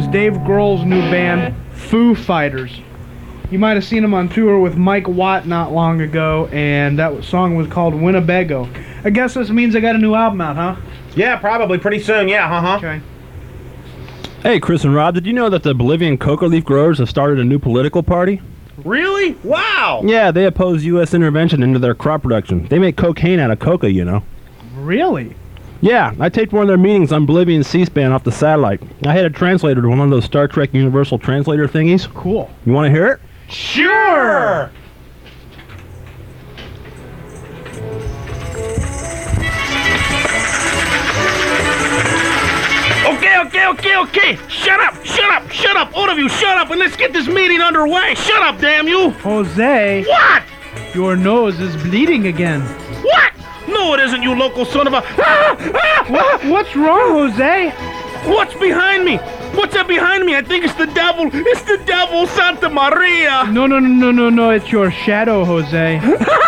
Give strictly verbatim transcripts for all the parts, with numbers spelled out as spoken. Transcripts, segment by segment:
is Dave Grohl's new band, Foo Fighters. You might have seen him on tour with Mike Watt not long ago, and that song was called Winnebago. I guess this means I got a new album out, huh? Yeah, probably pretty soon. Yeah, uh-huh. Okay. Hey, Chris and Rob, did you know that the Bolivian coca leaf growers have started a new political party? Really? Wow. Yeah, they oppose U S intervention into their crop production. They make cocaine out of coca, you know. Really? Yeah, I taped one of their meetings on Bolivian C-SPAN off the satellite. I had a translator to one of those Star Trek Universal Translator thingies. Cool. You want to hear it? Sure! Okay, okay, okay, okay. Shut up, shut up, shut up. All of you, shut up, and let's get this meeting underway. Shut up, damn you. Jose. What? Your nose is bleeding again. What? No, it isn't, you local son of a... Ah, ah, what? What's wrong, Jose? What's behind me? What's that behind me? I think it's the devil. It's the devil, Santa Maria. No, no, no, no, no, no. It's your shadow, Jose.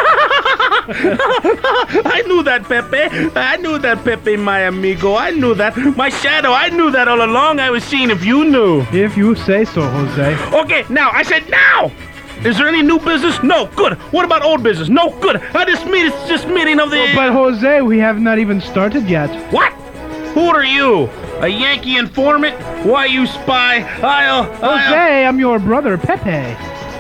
I knew that, Pepe. I knew that, Pepe, my amigo. I knew that. My shadow, I knew that all along. I was seeing if you knew. If you say so, Jose. Okay, now. I said now. Is there any new business? No. Good. What about old business? No. Good. I just meet. It's just meeting of the... But, Jose, we have not even started yet. What? Who are you? A Yankee informant? Why, you spy? I'll... Jose, I'll... I'm your brother, Pepe.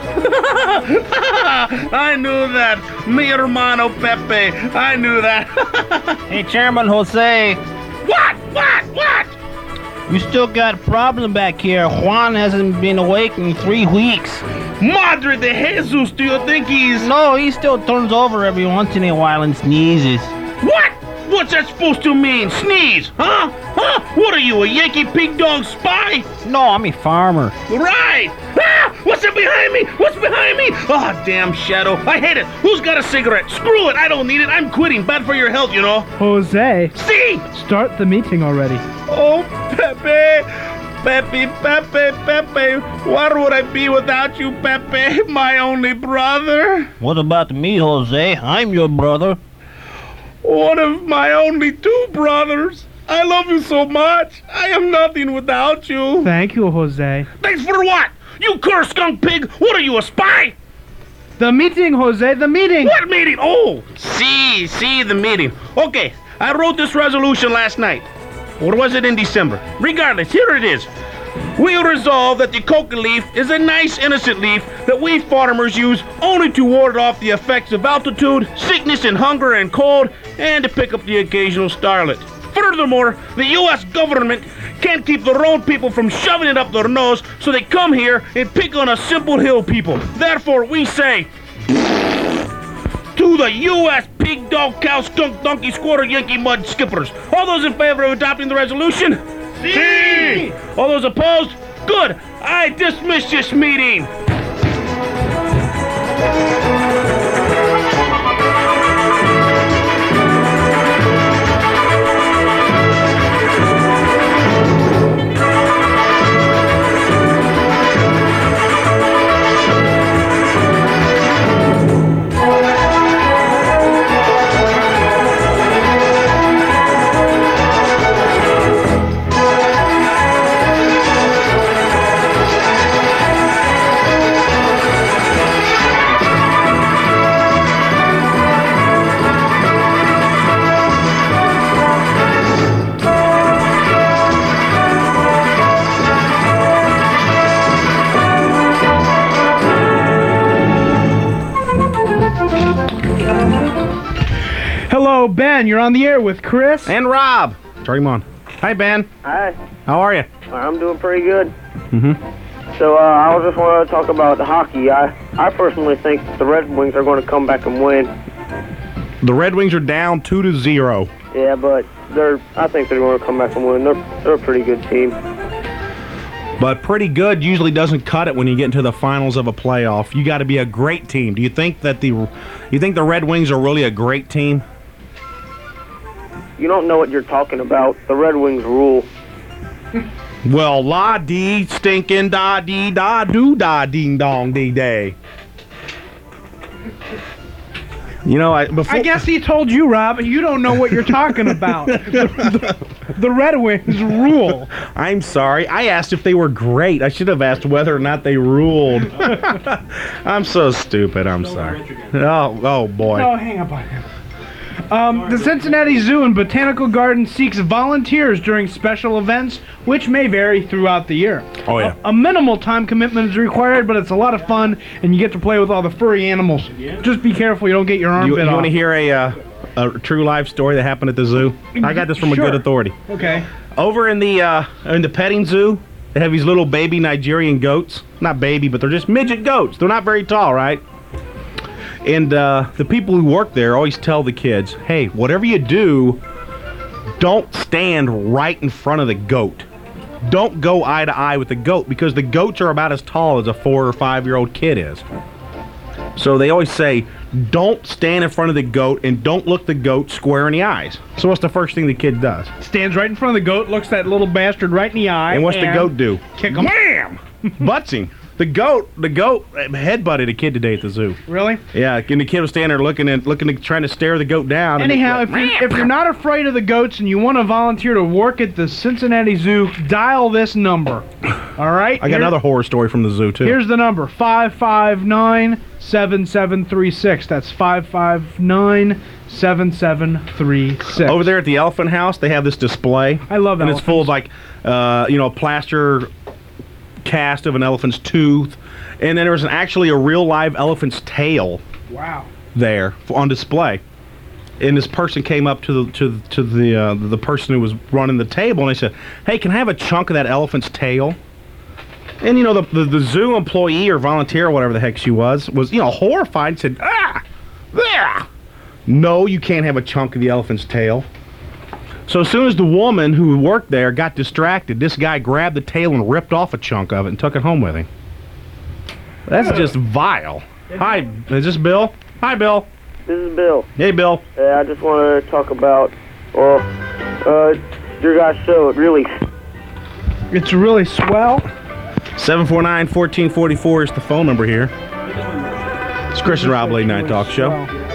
I knew that. Mi hermano Pepe. I knew that. Hey, Chairman Jose. What? What? What? You still got a problem back here. Juan hasn't been awake in three weeks. Madre de Jesus, do you think he's... No, he still turns over every once in a while and sneezes. What? What's that supposed to mean? Sneeze? Huh? Huh? What are you, a Yankee pig dog spy? No, I'm a farmer. Right! Ah! What's that behind me? What's behind me? Oh, damn shadow. I hate it. Who's got a cigarette? Screw it. I don't need it. I'm quitting. Bad for your health, you know. Jose. See? Start the meeting already. Oh, Pepe. Pepe, Pepe, Pepe. What would I be without you, Pepe? My only brother. What about me, Jose? I'm your brother. One of my only two brothers. I love you so much. I am nothing without you. Thank you, Jose. Thanks for what? You cursed skunk pig. What are you, a spy? The meeting, Jose, the meeting. What meeting? Oh, see, see the meeting. Okay, I wrote this resolution last night. Or was it in December? Regardless, here it is. We resolve that the coca leaf is a nice innocent leaf that we farmers use only to ward off the effects of altitude, sickness and hunger and cold, and to pick up the occasional starlet. Furthermore, the U S government can't keep their own people from shoving it up their nose, so they come here and pick on us simple hill people. Therefore, we say... to the U S pig, dog, cow, skunk, donkey, squatter, Yankee, mud skippers. All those in favor of adopting the resolution? See! All those opposed? Good. I dismiss this meeting. Hello, Ben. You're on the air with Chris. And Rob. Turn him on. Hi, Ben. Hi. How are you? I'm doing pretty good. Mm-hmm. So uh, I was just want to talk about the hockey. I, I personally think the Red Wings are going to come back and win. The Red Wings are down two to zero. Yeah, but they're. I think they're going to come back and win. They're they're a pretty good team. But pretty good usually doesn't cut it when you get into the finals of a playoff. You got to be a great team. Do you think that the you think the Red Wings are really a great team? You don't know what you're talking about. The Red Wings rule. Well, la dee stinking da dee da doo da ding dong dee day. You know, I before I guess he told you, Rob, you don't know what you're talking about. the, the, the Red Wings rule. I'm sorry. I asked if they were great. I should have asked whether or not they ruled. I'm so stupid. I'm sorry. Oh, oh boy. Oh, hang up on him. Um, the Cincinnati Zoo and Botanical Garden seeks volunteers during special events, which may vary throughout the year. Oh, yeah. A, a minimal time commitment is required, but it's a lot of fun, and you get to play with all the furry animals. Just be careful you don't get your arm You, bit you off. want to hear a, uh, a true life story that happened at the zoo? I got this from Sure. a good authority. Okay. Over in the uh, in the petting zoo, they have these little baby Nigerian goats. Not baby, but they're just midget goats. They're not very tall, right? And uh, the people who work there always tell the kids, hey, whatever you do, don't stand right in front of the goat. Don't go eye to eye with the goat, because the goats are about as tall as a four or five year old kid is. So they always say, don't stand in front of the goat and don't look the goat square in the eyes. So what's the first thing the kid does? Stands right in front of the goat, looks that little bastard right in the eye. And what's the goat do? Kick him. Wham! Butts him. The goat, the goat headbutted a kid today at the zoo. Really? Yeah, and the kid was standing there looking and looking, to, trying to stare the goat down. and Anyhow, it- if you're, if you're not afraid of the goats and you want to volunteer to work at the Cincinnati Zoo, dial this number. All right? I got Here- another horror story from the zoo too. Here's the number, five five nine, seven seven three six. That's five five nine, seven seven three six. Over there at the Elephant House, they have this display. I love And it's full of like, uh, you know, plaster cast of an elephant's tooth, and then there was an, actually a real live elephant's tail Wow. there f- on display. And this person came up to the to to the uh, the person who was running the table, and they said, "Hey, can I have a chunk of that elephant's tail?" And you know, the the, the zoo employee or volunteer or whatever the heck she was was you know horrified and said, "Ah, there, no, you can't have a chunk of the elephant's tail." So as soon as the woman who worked there got distracted, this guy grabbed the tail and ripped off a chunk of it and took it home with him. That's just vile. Hi, is this Bill? Hi, Bill. This is Bill. Hey, Bill. Uh, I just want to talk about, well, uh, your guys' show. It really, It's really swell. seven four nine, one four four four is the phone number here. It's Chris and Rob Late Night Talk Show.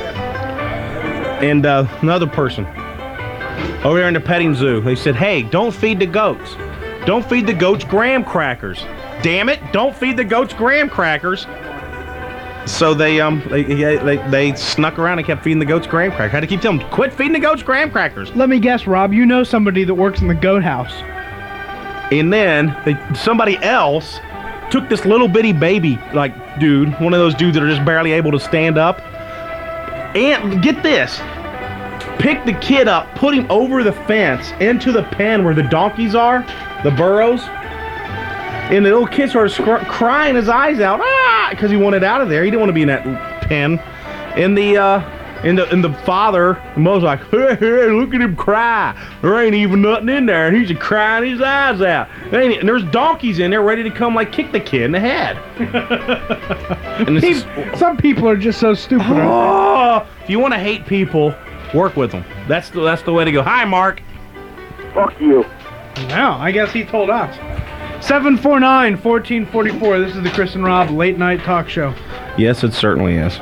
And uh, another person over there in the petting zoo, they said, hey, don't feed the goats. Don't feed the goats graham crackers. Damn it, don't feed the goats graham crackers. So they um they, they they snuck around and kept feeding the goats graham crackers. Had to keep telling them, quit feeding the goats graham crackers. Let me guess, Rob, you know somebody that works in the goat house. And then they, somebody else took this little bitty baby, like, dude, one of those dudes that are just barely able to stand up, and get this, picked the kid up, put him over the fence into the pen where the donkeys are, the burrows, and the little kid started scr- crying his eyes out, ah, because he wanted out of there. He didn't want to be in that pen. And the uh, and the and the father, Mo's like, hey, hey, look at him cry. There ain't even nothing in there, and he's just crying his eyes out. There ain't- And there's donkeys in there ready to come like kick the kid in the head. And this is, People- some people are just so stupid. aren't oh, if you want to hate people, work with them. That's the that's the way to go. Hi, Mark. fuck you. they? No, I guess he told us. seven four nine, one four four four. This is the Chris and Rob Late Night Talk Show. Yes, it certainly is.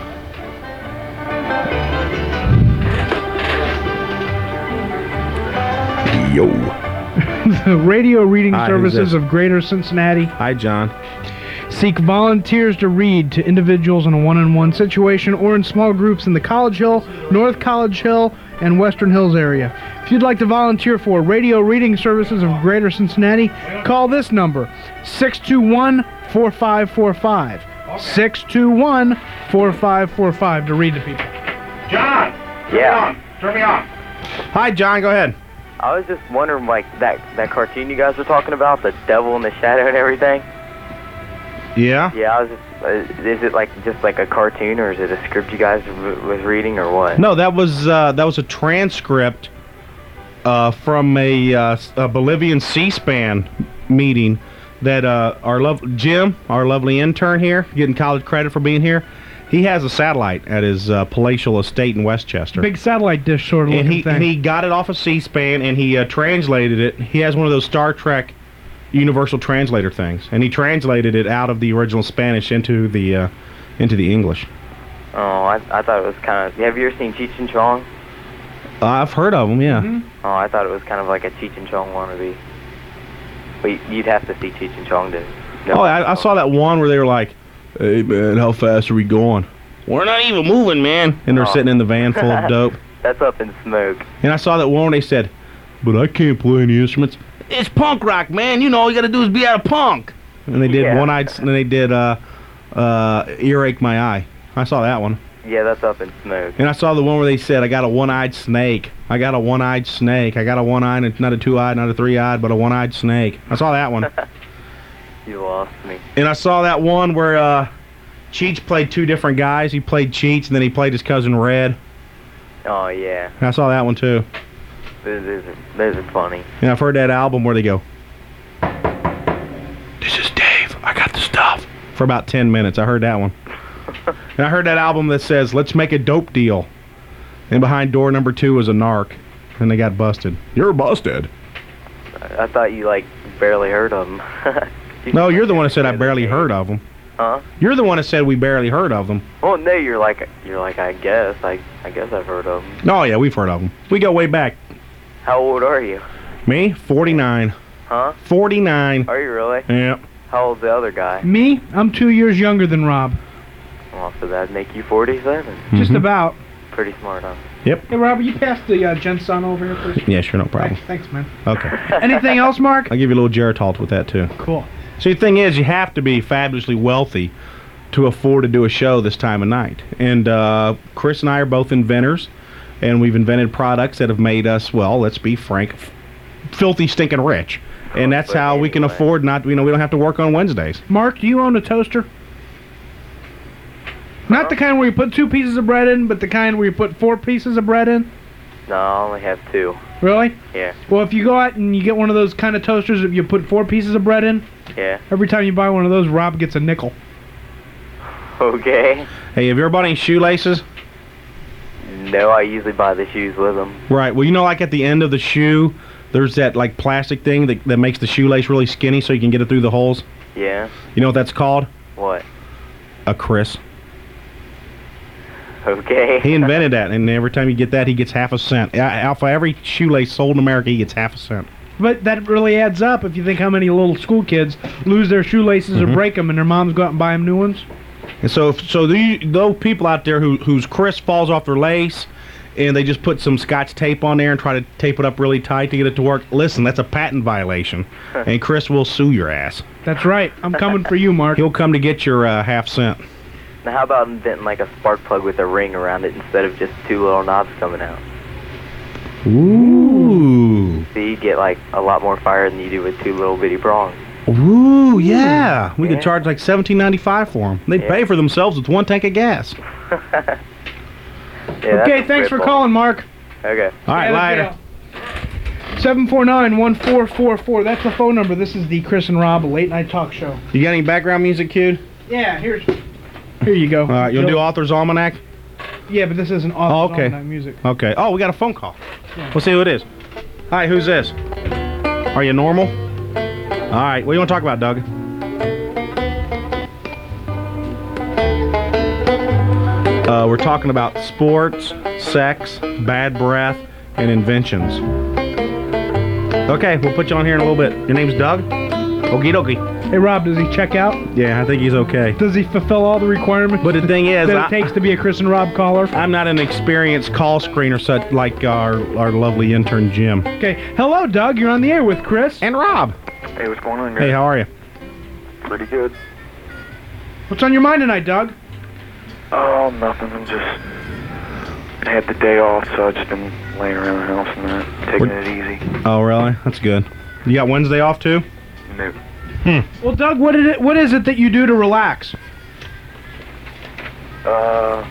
Yo. The radio reading Hi, who's services this? of Greater Cincinnati Hi, John. seek volunteers to read to individuals in a one-on-one situation or in small groups in the College Hill, North College Hill, and Western Hills area. If you'd like to volunteer for radio reading services of Greater Cincinnati, call this number, six two one, four five four five. six two one, four five four five to read to people. John! Turn Yeah. me on. Turn me on. Hi, John. Go ahead. I was just wondering, like, that, that cartoon you guys were talking about, the devil in the shadow and everything. Yeah? Yeah, I was just, uh, is it like just like a cartoon, or is it a script you guys w- was reading, or what? No, that was uh, that was a transcript uh, from a, uh, a Bolivian C-SPAN meeting that uh, our love Jim, our lovely intern here, getting college credit for being here. He has a satellite at his uh, palatial estate in Westchester. Big satellite dish sort of and looking he thing. and he got it off of C-SPAN and he uh, translated it. He has one of those Star Trek universal translator things, and he translated it out of the original Spanish into the uh, into the English. Oh, I, I thought it was kind of. Have you ever seen Cheech and Chong? Uh, I've heard of them, yeah. Mhm. Oh, I thought it was kind of like a Cheech and Chong wannabe. But you'd have to see Cheech and Chong to know. Oh, I, I saw that one where they were like, "Hey man, how fast are we going?" We're not even moving, man. And they're Oh. sitting in the van full of dope. That's up in smoke. And I saw that one where they said, "But I can't play any instruments." It's punk rock, man. You know, all you got to do is be out of punk. And they did Yeah. one-eyed. And they did uh, uh, "Earache My Eye." I saw that one. Yeah, that's up in smoke. And I saw the one where they said, "I got a one-eyed snake. I got a one-eyed snake. I got a one-eyed, not a two-eyed, not a three-eyed, but a one-eyed snake." I saw that one. You lost me. And I saw that one where uh, Cheech played two different guys. He played Cheech, and then he played his cousin Red. Oh, yeah. And I saw that one too. Those, those, are, those are funny. And I've heard that album where they go, "This is Dave. I got the stuff." For about ten minutes. I heard that one. And I heard that album that says, "Let's make a dope deal." And behind door number two was a narc. And they got busted. You're busted. I, I thought you, like, barely heard of them. No, you're the one that said I barely heard of them. Huh? You're the one that said we barely heard of them. Well, no, you're like, you're like, I guess. I, I guess I've heard of them. Oh, yeah, we've heard of them. We go way back. How old are you? Me? forty-nine. Huh? forty-nine. Are you really? Yeah. How old's the other guy? Me, I'm two years younger than Rob. Well, so that'd make you forty-seven. Just Mhm. about. Pretty smart, huh? Yep. Hey, Rob, will you pass the uh, Jensen over here, please? Yeah, sure, no problem. Thanks, thanks, man. Okay. Anything else, Mark? I'll give you a little Geritol with that, too. Cool. See, the thing is, you have to be fabulously wealthy to afford to do a show this time of night. And uh, Chris and I are both inventors, and we've invented products that have made us, well, let's be frank, f- filthy, stinking rich. And that's But how we can anyway. afford not, you know, we don't have to work on Wednesdays. Mark, do you own a toaster? Not the kind where you put two pieces of bread in, but the kind where you put four pieces of bread in? No, I only have two. Really? Yeah. Well, if you go out and you get one of those kind of toasters that you put four pieces of bread in, Yeah. every time you buy one of those, Rob gets a nickel. Okay. Hey, have you ever bought any shoelaces? No, I usually buy the shoes with them. Right. Well, you know, like at the end of the shoe, there's that, like, plastic thing that, that makes the shoelace really skinny so you can get it through the holes. Yeah. You know what that's called? What? A Chris. Okay. He invented that, and every time you get that, he gets half a cent. Uh, Alpha, every shoelace sold in America, he gets half a cent. But that really adds up if you think how many little school kids lose their shoelaces Mhm. or break them and their moms go out and buy them new ones. And so, if, so the, those people out there who whose Chris falls off their lace, and they just put some Scotch tape on there and try to tape it up really tight to get it to work. Listen, that's a patent violation, and Chris will sue your ass. That's right. I'm coming for you, Mark. He'll come to get your uh, half cent. Now, how about inventing like a spark plug with a ring around it instead of just two little knobs coming out? Ooh, So you get like a lot more fire than you do with two little bitty prongs. ooh, yeah. We Yeah. could charge like seventeen ninety-five for them. They'd Yeah. pay for themselves with one tank of gas. Yeah, that's Okay, a thanks for rip-off. calling, Mark. Okay. All right, later. seven four nine, one four four four. That's the phone number. This is the Chris and Rob Late Night Talk Show. You got any background music cued? Yeah, here's. Here you go. All right, you'll do Author's Almanac? Yeah, but this isn't Oh, author okay. almanac music. Okay. Oh, we got a phone call. Yeah. We'll see who it is. Hi, who's this? Are you normal? All right, what do you want to talk about, Doug? Uh, we're talking about sports, sex, bad breath, and inventions. Okay, we'll put you on here in a little bit. Your name's Doug? Okie dokie. Hey, Rob, does he check out? Yeah, I think he's okay. Does he fulfill all the requirements But the thing is, that I- it takes to be a Chris and Rob caller? I'm not an experienced call screener such like our, our lovely intern Jim. Okay. Hello, Doug. You're on the air with Chris. And Rob. Hey, what's going on, guys? Hey, how are you? Pretty good. What's on your mind tonight, Doug? Oh, nothing. I'm just... I had the day off, so I've just been laying around the house and that, taking What- it easy. Oh, really? That's good. You got Wednesday off too? No. Well, Doug, what is it? What is it that you do to relax? Uh...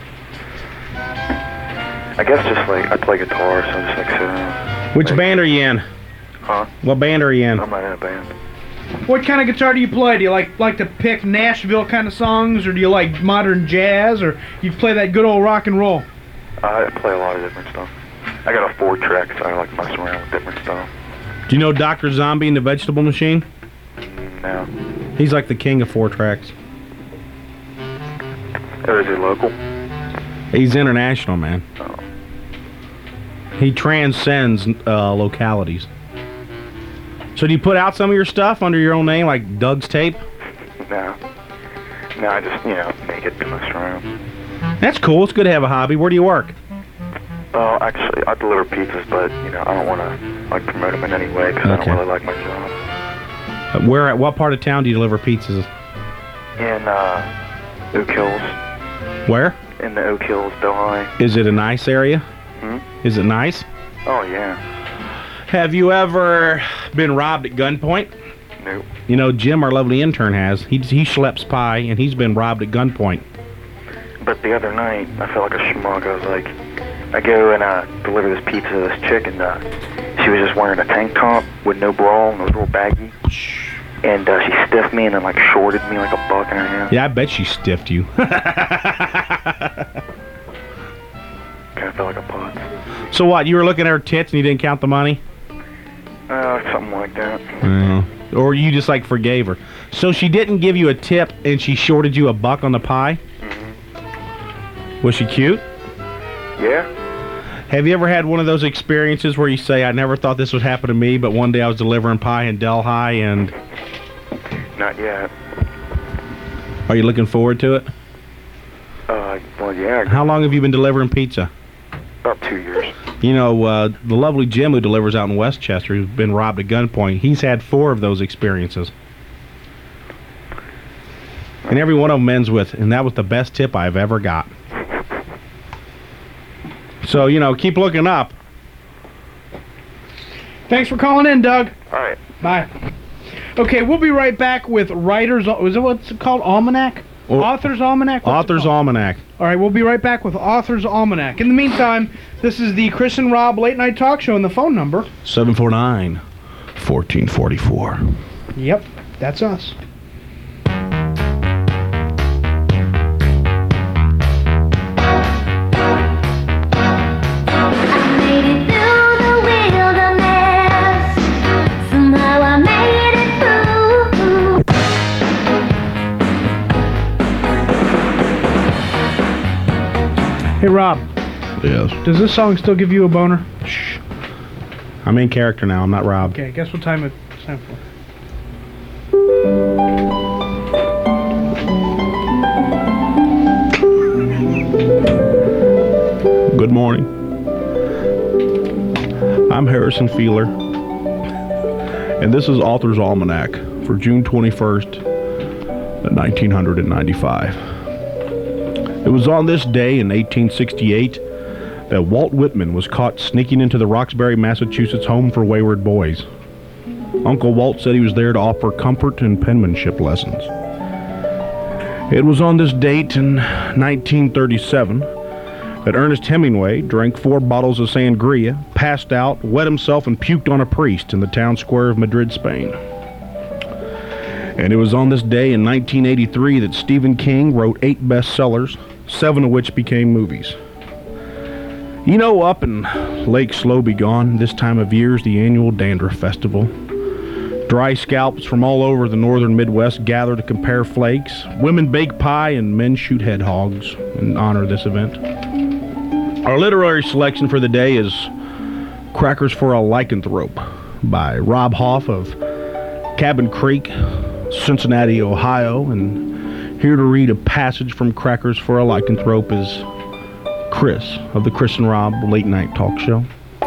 I guess just like, I play guitar, so I just like sit around. Which Like- band are you in? Huh? What band are you in? I'm not in a band. What kind of guitar do you play? Do you like like to pick Nashville kind of songs, or do you like modern jazz, or you play that good old rock and roll? I play a lot of different stuff. I got a four track, so I like messing around with different stuff. Do you know Doctor Zombie and the Vegetable Machine? Now, He's like the king of four tracks. or is it local? He's international, man. Oh. He transcends uh, localities. So do you put out some of your stuff under your own name, like Doug's Tape? No. No, I just, you know, make it, mess around. That's cool. It's good to have a hobby. Where do you work? Well, actually, I deliver pizzas, but, you know, I don't want to, like, promote them in any way because Okay. I don't really like my job. Uh, where at what part of town do you deliver pizzas? In, uh, Oak Hills. Where? In the Oak Hills, Delhi. Is it a nice area? Hmm? Is it nice? Oh, yeah. Have you ever been robbed at gunpoint? Nope. You know, Jim, our lovely intern, has. He he schleps pie, and he's been robbed at gunpoint. But the other night, I felt like a schmuck. I was like, I go and uh, deliver this pizza to this chick, and uh, she was just wearing a tank top with no bra and it was real baggy. And uh, she stiffed me and then like shorted me like a buck and a half. Yeah, I bet she stiffed you. Kind of felt like a putz. So what, you were looking at her tits and you didn't count the money? Uh, something like that. Uh, or you just like forgave her. So she didn't give you a tip and she shorted you a buck on the pie? Mm-hmm. Was she cute? Yeah. Have you ever had one of those experiences where you say, I never thought this would happen to me, but one day I was delivering pie in Delhi and... Not yet. Are you looking forward to it? Uh, well, yeah. How long have you been delivering pizza? About two years. You know, uh, the lovely Jim who delivers out in Westchester, who's been robbed at gunpoint, he's had four of those experiences. And every one of them ends with, and that was the best tip I've ever got. So, you know, keep looking up. Thanks for calling in, Doug. All right. Bye. Okay, we'll be right back with Writer's... Was it what's it called? Almanac? Or, Author's Almanac? What's Author's Almanac. All right, we'll be right back with Author's Almanac. In the meantime, this is the Chris and Rob Late Night Talk Show, and the phone number... seven four nine, one four four four. Yep, that's us. Hey, Rob. Yes. Does this song still give you a boner? Shh. I'm in character now. I'm not Rob. Okay, guess what time it's time for? Good morning. I'm Harrison Feeler, and this is Author's Almanac for June twenty-first, nineteen ninety-five. It was on this day in eighteen sixty-eight that Walt Whitman was caught sneaking into the Roxbury, Massachusetts home for wayward boys. Uncle Walt said he was there to offer comfort and penmanship lessons. It was on this date in nineteen thirty-seven that Ernest Hemingway drank four bottles of sangria, passed out, wet himself, and puked on a priest in the town square of Madrid, Spain. And it was on this day in nineteen eighty-three that Stephen King wrote eight bestsellers, seven of which became movies. You know, up in Lake Slobegon, this time of year is the annual Dandruff Festival. Dry scalps from all over the northern Midwest gather to compare flakes. Women bake pie and men shoot hedgehogs in honor of this event. Our literary selection for the day is Crackers for a Lycanthrope by Rob Hoff of Cabin Creek, Cincinnati, Ohio. And here to read a passage from Crackers for a Lycanthrope is Chris of the Chris and Rob Late Night Talk Show.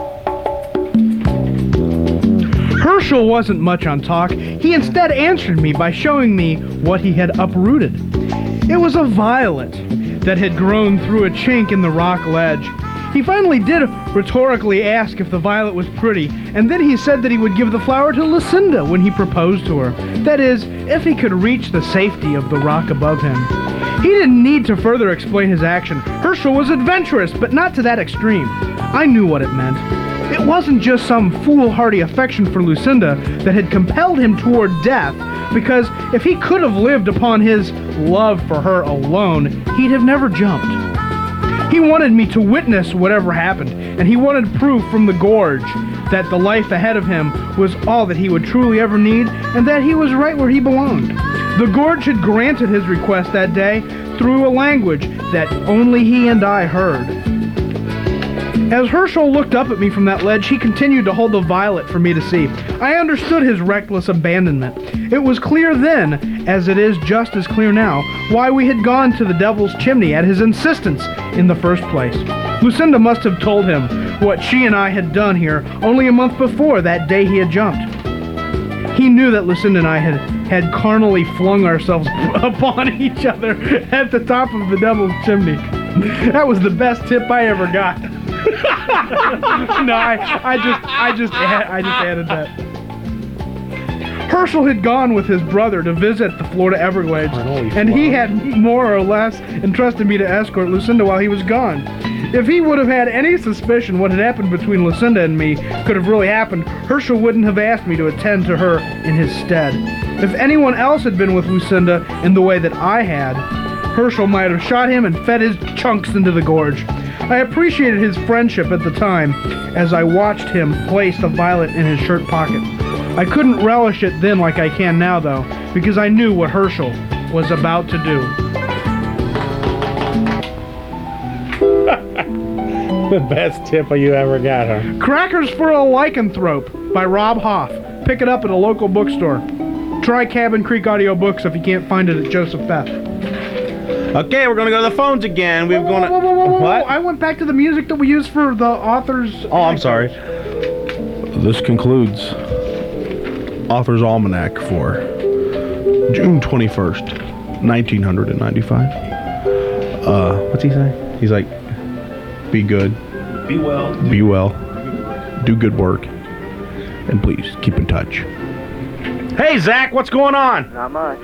Herschel wasn't much on talk. He instead answered me by showing me what he had uprooted. It was a violet that had grown through a chink in the rock ledge. He finally did rhetorically ask if the violet was pretty, and then he said that he would give the flower to Lucinda when he proposed to her. That is, if he could reach the safety of the rock above him. He didn't need to further explain his action. Herschel was adventurous, but not to that extreme. I knew what it meant. It wasn't just some foolhardy affection for Lucinda that had compelled him toward death, because if he could have lived upon his love for her alone, he'd have never jumped. He wanted me to witness whatever happened, and he wanted proof from the gorge that the life ahead of him was all that he would truly ever need, and that he was right where he belonged. The gorge had granted his request that day through a language that only he and I heard. As Herschel looked up at me from that ledge, he continued to hold the violet for me to see. I understood his reckless abandonment. It was clear then, as it is just as clear now, why we had gone to the Devil's Chimney at his insistence in the first place. Lucinda must have told him what she and I had done here only a month before that day he had jumped. He knew that Lucinda and I had, had carnally flung ourselves upon each other at the top of the Devil's Chimney. That was the best tip I ever got. no, I, I just, I just, I just added that. Herschel had gone with his brother to visit the Florida Everglades, and he had more or less entrusted me to escort Lucinda while he was gone. If he would have had any suspicion what had happened between Lucinda and me could have really happened, Herschel wouldn't have asked me to attend to her in his stead. If anyone else had been with Lucinda in the way that I had, Herschel might have shot him and fed his chunks into the gorge. I appreciated his friendship at the time as I watched him place the violet in his shirt pocket. I couldn't relish it then like I can now, though, because I knew what Herschel was about to do. The best tip you ever got, huh? Crackers for a Lycanthrope by Rob Hoff. Pick it up at a local bookstore. Try Cabin Creek Audio Books if you can't find it at Joseph F. Okay, we're gonna go to the phones again. We're Whoa, gonna. whoa, whoa, whoa, whoa, What? I went back to the music that we used for the author's. Oh, I'm sorry. This concludes Author's Almanac for June twenty-first, nineteen ninety-five. Uh, what's he say? He's like, be good. Be well. Be well. Do good work. And please keep in touch. Hey, Zach, what's going on? Not much.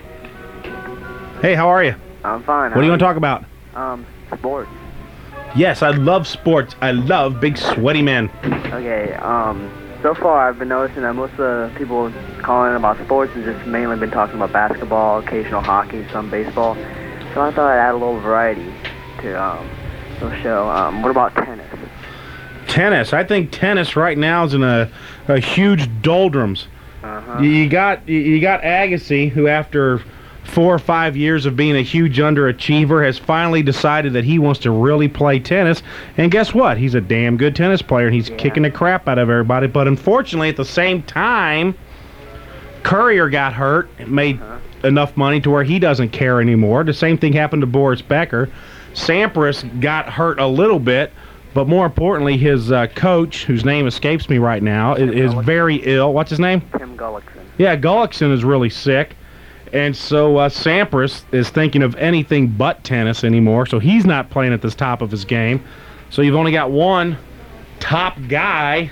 Hey, how are you? I'm fine. What do you want to talk about? Um, sports. Yes, I love sports. I love big sweaty men. Okay, um, so far I've been noticing that most of the people calling about sports have just mainly been talking about basketball, occasional hockey, some baseball. So I thought I'd add a little variety to, um, the show. Um, what about tennis? Tennis. I think tennis right now is in a, a huge doldrums. Uh-huh. You, you got you, you got Agassi, who after four or five years of being a huge underachiever has finally decided that he wants to really play tennis. And guess what? He's a damn good tennis player, and he's Yeah. kicking the crap out of everybody. But unfortunately, at the same time, Courier got hurt, made Uh-huh. enough money to where he doesn't care anymore. The same thing happened to Boris Becker. Sampras got hurt a little bit, but more importantly, his uh, coach, whose name escapes me right now, is, is very ill. What's his name? Tim Gullickson. Yeah, Gullickson is really sick. And so uh, Sampras is thinking of anything but tennis anymore, so he's not playing at the top of his game. So you've only got one top guy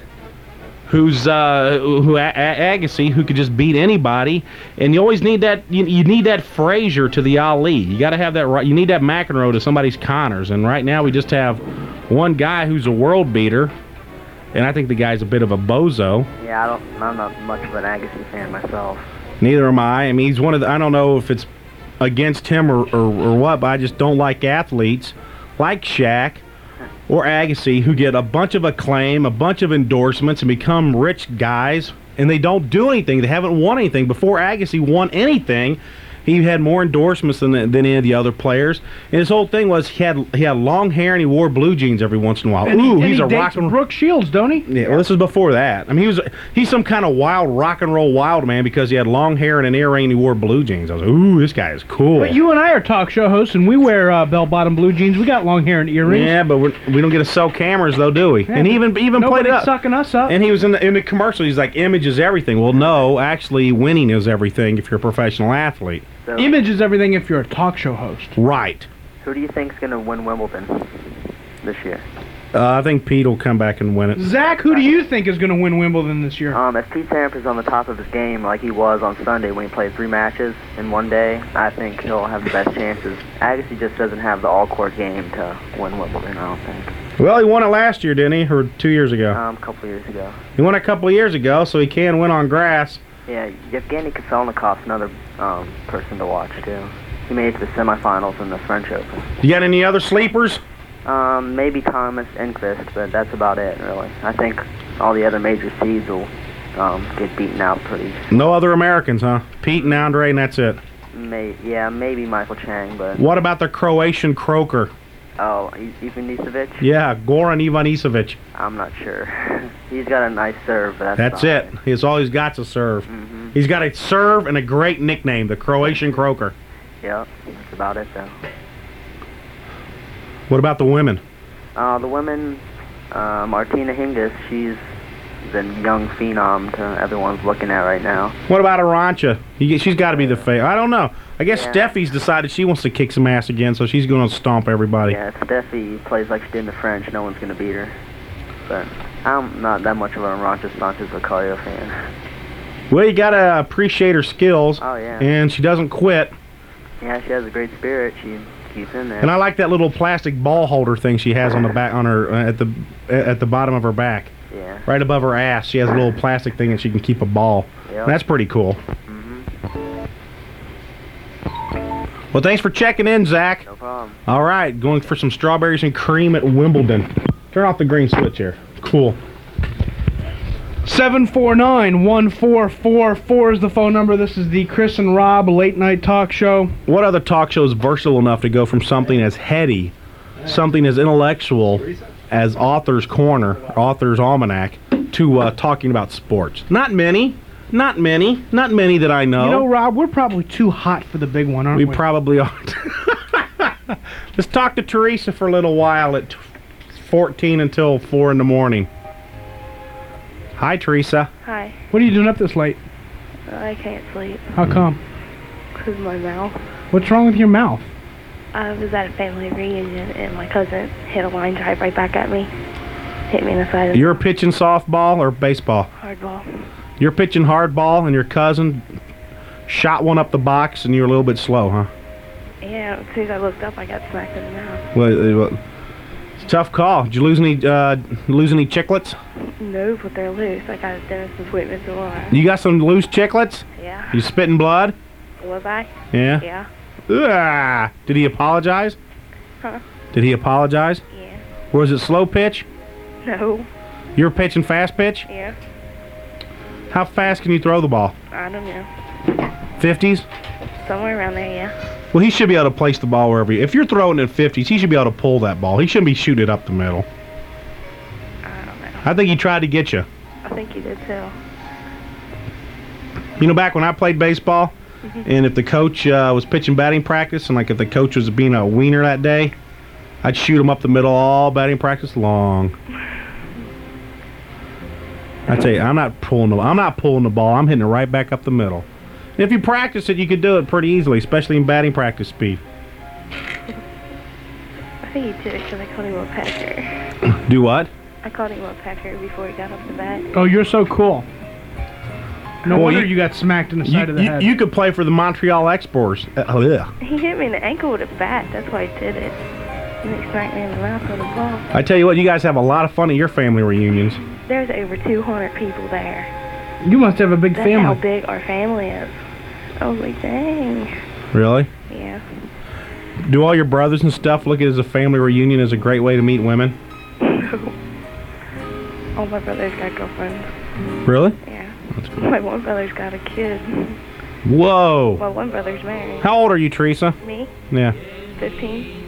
who's uh, who a- a- Agassi, who could just beat anybody. And you always need that. You, you need that Frazier to the Ali. You got to have that. Right. You need that McEnroe to somebody's Connors. And right now we just have one guy who's a world beater, and I think the guy's a bit of a bozo. Yeah, I don't, I'm not much of an Agassi fan myself. Neither am I. I mean, he's one of the, I don't know if it's against him or, or, or what, but I just don't like athletes like Shaq or Agassi who get a bunch of acclaim, a bunch of endorsements, and become rich guys, and they don't do anything. They haven't won anything. Before Agassi won anything, he had more endorsements than than any of the other players. And his whole thing was he had he had long hair and he wore blue jeans every once in a while. And Ooh, he, and he's he a dates rock and Brooke Shields, don't he? yeah, well, this is before that. I mean, he was he's some kind of wild rock and roll wild man because he had long hair and an earring and he wore blue jeans. I was like, ooh, this guy is cool. But you and I are talk show hosts, and we wear uh, bell-bottom blue jeans. We got long hair and earrings. yeah, but we're, we don't get to sell cameras though, do we? Yeah, and he even even played nobody's it up. sucking us up. And he was in the in the commercial. He's like, image is everything. Well, no, actually, winning is everything if you're a professional athlete. So, Image is everything if you're a talk show host. Right. who do you think's going to win Wimbledon this year? Uh, I think Pete will come back and win it. Zach, who do you think is going to win Wimbledon this year? Um, if Pete Sampras on the top of his game like he was on Sunday when he played three matches in one day, I think he'll have the best chances. Agassi just doesn't have the all-court game to win Wimbledon, I don't think. Well, he won it last year, didn't he? Or two years ago? Um, a couple years ago. He won it a couple of years ago, so he can win on grass. Yeah, Yevgeny Kafelnikov's another um, person to watch, too. He made it to the semifinals in the French Open. You got any other sleepers? Um, maybe Thomas Enqvist, but that's about it, really. I think all the other major seeds will um, get beaten out pretty. No other Americans, huh? Pete and Andre, and that's it. May, yeah, maybe Michael Chang, but What about the Croatian croaker? Oh, I- Ivan Nisevich? Yeah, Goran Ivanisevic. I'm not sure. He's got a nice serve, but that's That's about it. He's all he's got's a serve. Mhm. He's got a serve and a great nickname, the Croatian Croaker. Yep, that's about it, though. What about the women? Uh, the women, uh, Martina Hingis, she's the young phenom to everyone's looking at right now. What about Arancha? He, she's got to be the favorite. I don't know. I guess Yeah. Steffi's decided she wants to kick some ass again, so she's going to stomp everybody. Yeah, Steffi plays like she did in the French. No one's going to beat her. But I'm not that much of an Arancha Sanchez Vicario fan. Well, you got to appreciate her skills. Oh, yeah. And she doesn't quit. Yeah, she has a great spirit. She keeps in there. And I like that little plastic ball holder thing she has on the back, on her uh, at the at the bottom of her back. Yeah. Right above her ass, she has a little plastic thing that she can keep a ball. Yep. That's pretty cool. Mm-hmm. Well, thanks for checking in, Zach. No problem. All right, going for some strawberries and cream at Wimbledon. Turn off the green switch here. Cool. seven four nine, one four four four is the phone number. This is the Chris and Rob late night talk show. What other talk show is versatile enough to go from something as heady, something as intellectual as Author's Corner, Author's Almanac, to uh, talking about sports? Not many. Not many. Not many that I know. You know, Rob, we're probably too hot for the big one, aren't we we? probably aren't. Let's talk to Teresa for a little while at fourteen until four in the morning. Hi, Teresa. Hi. What are you doing up this late? I can't sleep. How come? Because of my mouth. What's wrong with your mouth? I was at a family reunion and my cousin hit a line drive right back at me. Hit me in the side of You're pitching softball or baseball? hardball. You're pitching hardball and your cousin shot one up the box and you're a little bit slow, huh? Yeah, as soon as I looked up, I got smacked in the mouth. Well, uh, well, it's a tough call. Did you lose any uh, lose any chiclets? No, but they're loose. I got a dentist appointment tomorrow. You got some loose chiclets? Yeah. You spitting blood? Was I? Yeah? Yeah. Ugh. Did he apologize? Huh? Did he apologize? Yeah. Was it slow pitch? No. You were pitching fast pitch? Yeah. How fast can you throw the ball? I don't know. fifties? Somewhere around there, yeah. Well, he should be able to place the ball wherever. He, if you're throwing in fifties, he should be able to pull that ball. He shouldn't be shooting it up the middle. I don't know. I think he tried to get you. I think you did too. You know, back when I played baseball, Mhm. and if the coach uh, was pitching batting practice, and like if the coach was being a wiener that day, I'd shoot him up the middle all batting practice long. I tell you, I'm not pulling the I'm not pulling the ball. I'm hitting it right back up the middle. And if you practice it, you could do it pretty easily, especially in batting practice speed. I think he did it because I called him a pecker. Do what? I called him a pecker before he got up the bat. Oh, you're so cool. No Well, wonder you- you, got smacked in the You, side of the you, head. you could play for the Montreal Explorers. Uh, oh, yeah. He hit me in the ankle with a bat. That's why he did it. And he smacked me in the mouth with a ball. I tell you what, you guys have a lot of fun at your family reunions. There's over two hundred people there. You must have a big That's how family. big our family is. I was like, dang. Really? Yeah. Do all your brothers and stuff look at it as a family reunion as a great way to meet women? All my brothers got girlfriends. Really? Yeah. My one brother's got a kid. Whoa. My one brother's married. How old are you, Teresa? Me? Yeah. fifteen.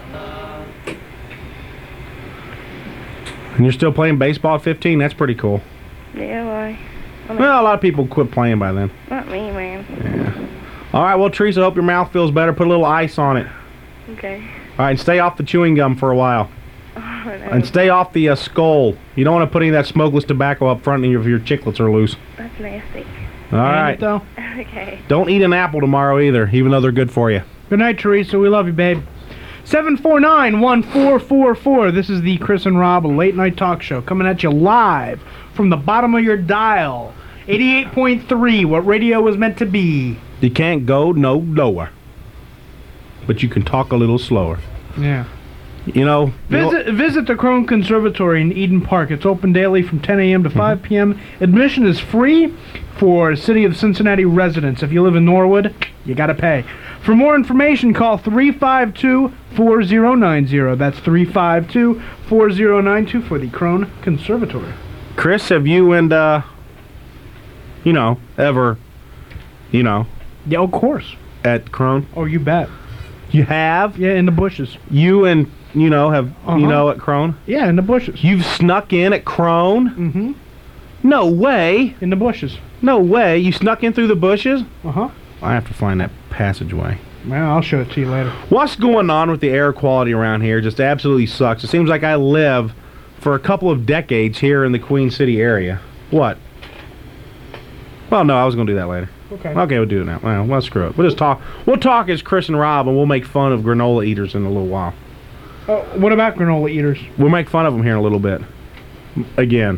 And you're still playing baseball at fifteen? That's pretty cool. Yeah, why? I mean, Well, a lot of people quit playing by then. not me, man. All right, well, Teresa, hope your mouth feels better. Put a little ice on it. Okay. All right, and stay off the chewing gum for a while. Oh, no. And stay off the uh, skull. You don't want to put any of that smokeless tobacco up front if your chiclets are loose. That's nasty. All right. Though. Okay. Don't eat an apple tomorrow either, even though they're good for you. Good night, Teresa. We love you, babe. seven four nine, one four four four. This is the Chris and Rob Late Night Talk Show coming at you live from the bottom of your dial. eighty-eight point three, what radio was meant to be. You can't go no lower, but you can talk a little slower. Yeah. You know, you know- Visit visit the Crone Conservatory in Eden Park. It's open daily from ten a.m. to five p.m. Admission is free for City of Cincinnati residents. If you live in Norwood, you got to pay. For more information, call three five two, four zero nine zero. That's three five two, four zero nine two for the Crone Conservatory. Chris, have you and, uh, you know, ever, you know, Yeah, of course. at Crone? Oh, you bet. You have? Yeah, in the bushes. You and you know, have Uh-huh. you know at Crone? Yeah, in the bushes. You've snuck in at Crone? Mm-hmm. No way. In the bushes. No way. You snuck in through the bushes? Uh-huh. I have to find that passageway. Well, I'll show it to you later. What's going on with the air quality around here just absolutely sucks. It seems like I live for a couple of decades here in the Queen City area. What? Well, no, I was going to do that later. Okay. Okay, we'll do it now. Well, well, screw it. We'll just talk. We'll talk as Chris and Rob, and we'll make fun of granola eaters in a little while. Oh, what about granola eaters? We'll make fun of them here in a little bit. Again.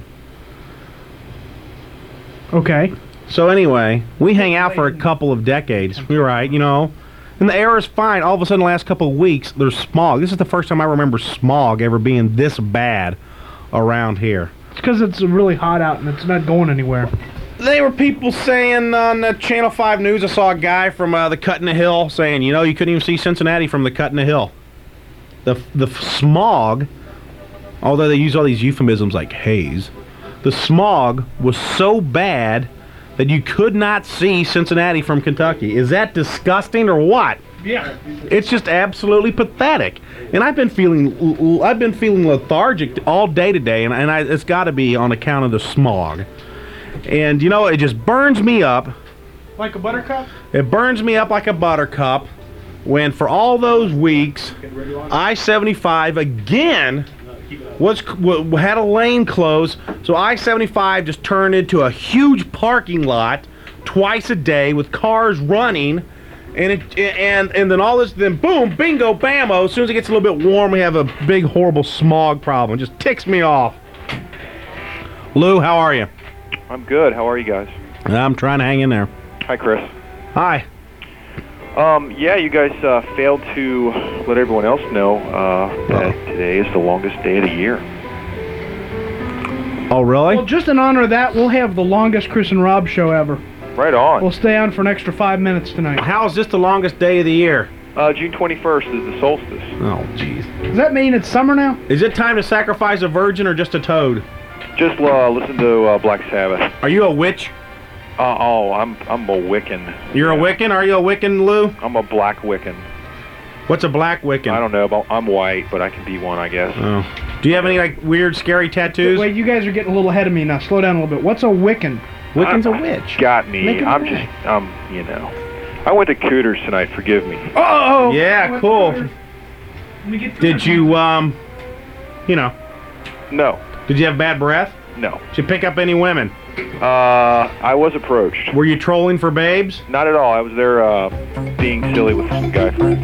Okay. So anyway, we hang out for a couple of decades. You're right, you know. And the air is fine. All of a sudden, the last couple of weeks, there's smog. This is the first time I remember smog ever being this bad around here. It's because it's really hot out and it's not going anywhere. There were people saying on the Channel five News, I saw a guy from uh, the Cut in the Hill saying, you know, you couldn't even see Cincinnati from the Cut in the Hill. The, the smog, although they use all these euphemisms like haze, the smog was so bad that you could not see Cincinnati from Kentucky. Is that disgusting or what? Yeah. It's just absolutely pathetic. And I've been feeling I've been feeling lethargic all day today, and, and I, it's got to be on account of the smog. And, you know, it just burns me up. Like a buttercup? It burns me up like a buttercup when for all those weeks, I seventy-five again was w- had a lane closed. So I seventy-five just turned into a huge parking lot twice a day with cars running. And it, and and then all this, then boom, bingo, bammo. As soon as it gets a little bit warm, we have a big, horrible smog problem. It just ticks me off. Lou, how are you? I'm good. How are you guys? I'm trying to hang in there. Hi, Chris. Hi. Um, yeah, you guys uh, failed to let everyone else know uh, that today is the longest day of the year. Oh, really? Well, just in honor of that, we'll have the longest Chris and Rob show ever. Right on. We'll stay on for an extra five minutes tonight. How is this the longest day of the year? Uh, June twenty-first is the solstice. Oh, jeez. Does that mean it's summer now? Is it time to sacrifice a virgin or just a toad? Just uh, listen to uh, Black Sabbath. Are you a witch? Uh, oh, I'm I'm a Wiccan. You're a Wiccan? Are you a Wiccan, Lou? I'm a black Wiccan. What's a black Wiccan? I don't know, but I'm white, but I can be one, I guess. Oh. Do you have any like weird, scary tattoos? Wait, you guys are getting a little ahead of me now. Slow down a little bit. What's a Wiccan? Wiccan's a witch. Got me. Make it I'm right. just, um, you know. I went to Cooters tonight. Forgive me. Oh! Yeah, cool. Did you, um, you know? No. Did you have bad breath? No. Did you pick up any women? Uh, I was approached. Were you trolling for babes? Not at all. I was there uh, being silly with some guy friends.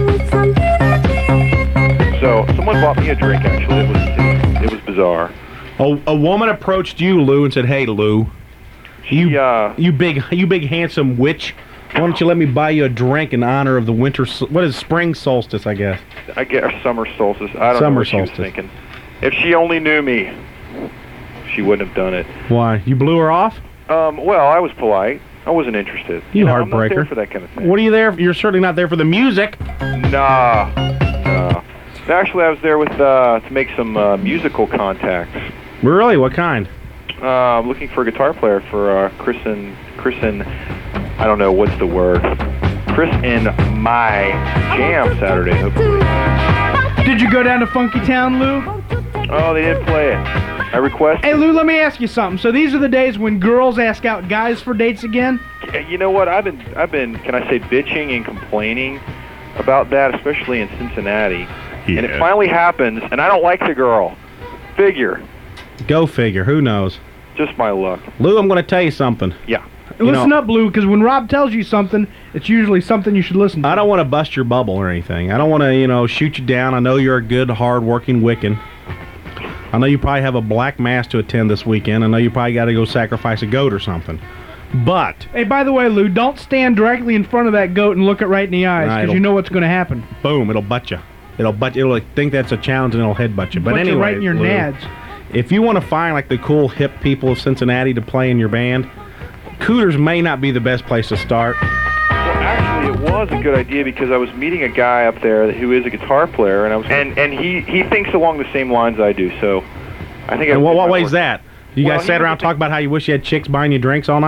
So someone bought me a drink. Actually, it was it, it was bizarre. A, a woman approached you, Lou, and said, "Hey, Lou, you She, uh, you big you big handsome witch. Why don't you let me buy you a drink in honor of the winter? sol- What is spring solstice? I guess. I guess summer solstice. I don't know Summer what she was solstice. thinking. If she only knew me, she wouldn't have done it. Why? You blew her off? Um, well, I was polite. I wasn't interested. You know, I'm not there heartbreaker. for that kind of thing. What are you there? You're certainly not there for the music. Nah. Nah. Actually, I was there with uh, to make some uh, musical contacts. Really? What kind? Uh, I'm looking for a guitar player for uh, Chris and Chris and I don't know what's the word. Chris and my jam Saturday. Hopefully. Did you go down to Funky Town, Lou? Oh, they did play it. I requested. Hey, Lou, let me ask you something. So these are the days when girls ask out guys for dates again? You know what? I've been I've been can I say bitching and complaining about that, especially in Cincinnati. Yeah. And it finally happens, and I don't like the girl. Figure. Go figure. Who knows? Just my luck. Lou, I'm going to tell you something. Yeah. You Listen know- up, Lou, because when Rob tells you something, it's usually something you should listen to. I don't want to bust your bubble or anything. I don't want to, you know, shoot you down. I know you're a good, hard-working Wiccan. I know you probably have a black mass to attend this weekend. I know you probably got to go sacrifice a goat or something. But Hey, by the way, Lou, don't stand directly in front of that goat and look it right in the eyes, Nah, because it'll- you know what's going to happen. boom, it'll butt you. It'll butt. It'll like, think that's a challenge and it'll headbutt you. But Butt you anyway, right in your Lou, nads. if you want to find like the cool hip people of Cincinnati to play in your band, Cooters may not be the best place to start. Well, actually, it was a good idea because I was meeting a guy up there who is a guitar player, and I was and and he he thinks along the same lines I do. So I think. I And what, did what my way's work. that? You Well, guys he sat was around a and talked about how you wish you had chicks buying you drinks all night?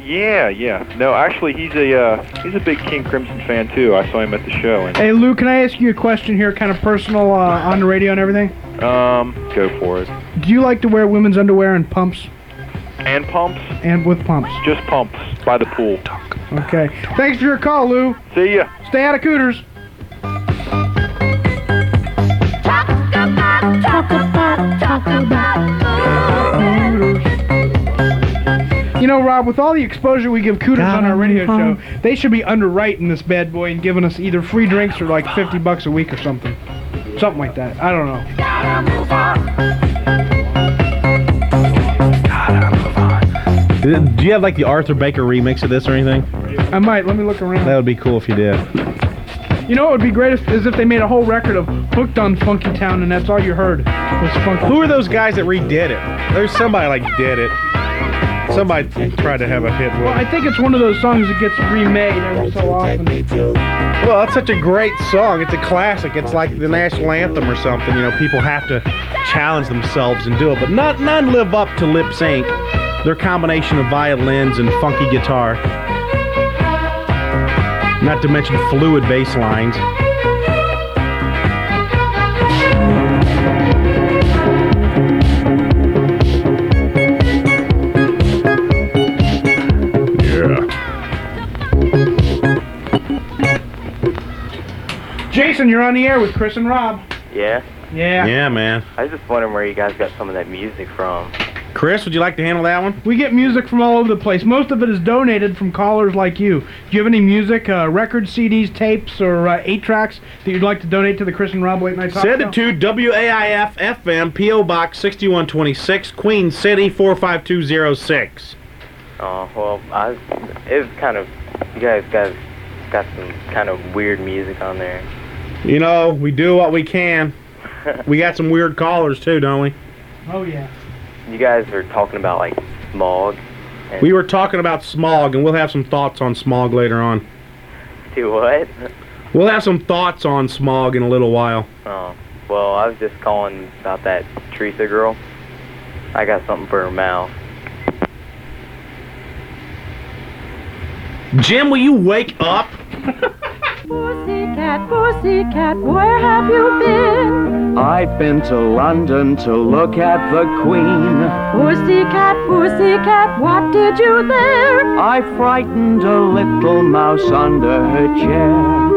Yeah, yeah. No, actually, he's a uh, he's a big King Crimson fan too. I saw him at the show. And, Hey, Lou, can I ask you a question here, kind of personal, uh, on the radio and everything? um, go for it. Do you like to wear women's underwear and pumps? And pumps? And with pumps? Just pumps by the pool. Okay. Thanks for your call, Lou. See ya. Stay out of Cooters. You know, Rob, with all the exposure we give Cooters on our radio show, they should be underwriting this bad boy and giving us either free drinks or like fifty bucks a week or something. Something like that. I don't know. Do you have like the Arthur Baker remix of this or anything? I might. Let me look around. That would be cool if you did. You know what would be great if, is if they made a whole record of Hooked on Funky Town and that's all you heard was funky. Who are those guys that redid it? There's somebody like did it. Somebody tried to have a hit with Well, I think it's one of those songs that gets remade every so often. Well, that's such a great song. It's a classic. It's like the national anthem or something. You know, people have to challenge themselves and do it, but not none live up to lip sync. Their combination of violins and funky guitar. Not to mention fluid bass lines. Jason, you're on the air with Chris and Rob. Yeah? Yeah. Yeah, man. I was just wondering where you guys got some of that music from. Chris, would you like to handle that one? We get music from all over the place. Most of it is donated from callers like you. Do you have any music, uh, records, C Ds, tapes, or uh, eight tracks that you'd like to donate to the Chris and Rob Late Night Talk Send Show? it to W A I F F M, P O Box sixty-one twenty-six, Queen City four five two zero six. Oh, well, I was, it was kind of, you guys guys got some kind of weird music on there. You know, we do what we can. We got some weird callers too, don't we? Oh, yeah. You guys are talking about, like, smog. And We were talking about smog, and we'll have some thoughts on smog later on. Do what? We'll have some thoughts on smog in a little while. Oh, well, I was just calling about that Teresa girl. I got something for her mouth. Jim, will you wake up? Pussycat, pussycat, where have you been? I've been to London to look at the Queen. Pussycat, pussycat, what did you there? I frightened a little mouse under her chair.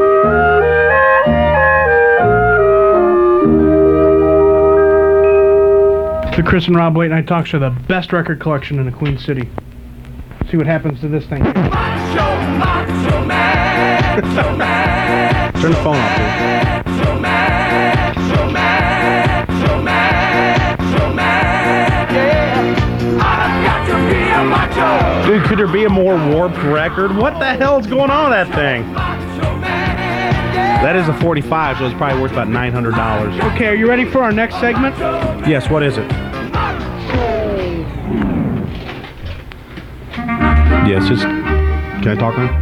The Chris and Rob Late Night Talk Show, the best record collection in the Queen City. See what happens to this thing. Turn the phone off, dude. Dude, could there be a more warped record? What the hell's going on with that thing? That is a forty-five, so it's probably worth about nine hundred dollars. Okay, are you ready for our next segment? Yes, what is it? Yes, it's... Can I talk now?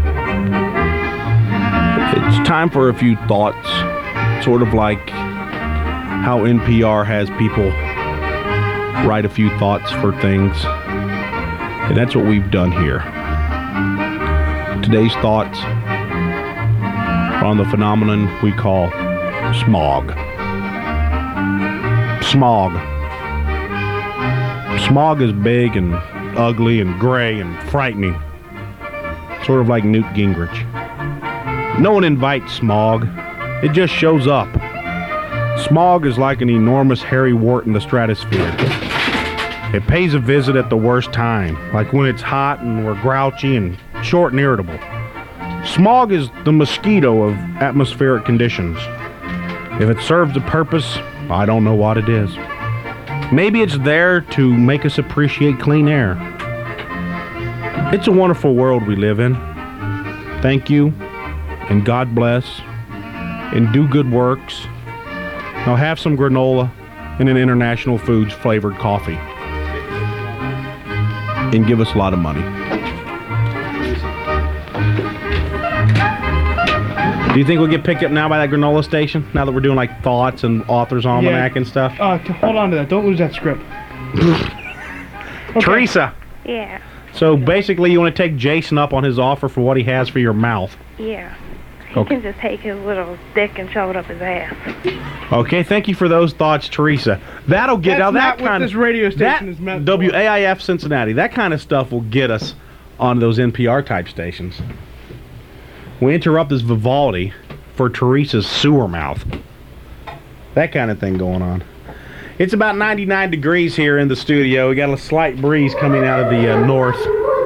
It's time for a few thoughts, sort of like how N P R has people write a few thoughts for things. And that's what we've done here. Today's thoughts are on the phenomenon we call smog. Smog. Smog is big and ugly and gray and frightening. Sort of like Newt Gingrich. No one invites smog. It just shows up. Smog is like an enormous hairy wart in the stratosphere. It pays a visit at the worst time, like when it's hot and we're grouchy and short and irritable. Smog is the mosquito of atmospheric conditions. If it serves a purpose, I don't know what it is. Maybe it's there to make us appreciate clean air. It's a wonderful world we live in. Thank you, and God bless, and do good works. Now have some granola and an International Foods flavored coffee. And give us a lot of money. Do you think we'll get picked up now by that granola station? Now that we're doing like thoughts and author's almanac Yeah. and stuff? Uh, hold on to that. Don't lose that script. Okay. Teresa, Yeah. So basically, you want to take Jason up on his offer for what he has for your mouth. Yeah. He Okay. can just take his little dick and shove it up his ass. Okay, thank you for those thoughts, Teresa. That'll get That's now that not what kind this of radio station that, is meant W A I F Cincinnati. That kind of stuff will get us on those N P R type stations. We interrupt this Vivaldi for Teresa's sewer mouth. That kind of thing going on. It's about ninety-nine degrees here in the studio. We got a slight breeze coming out of the uh, north.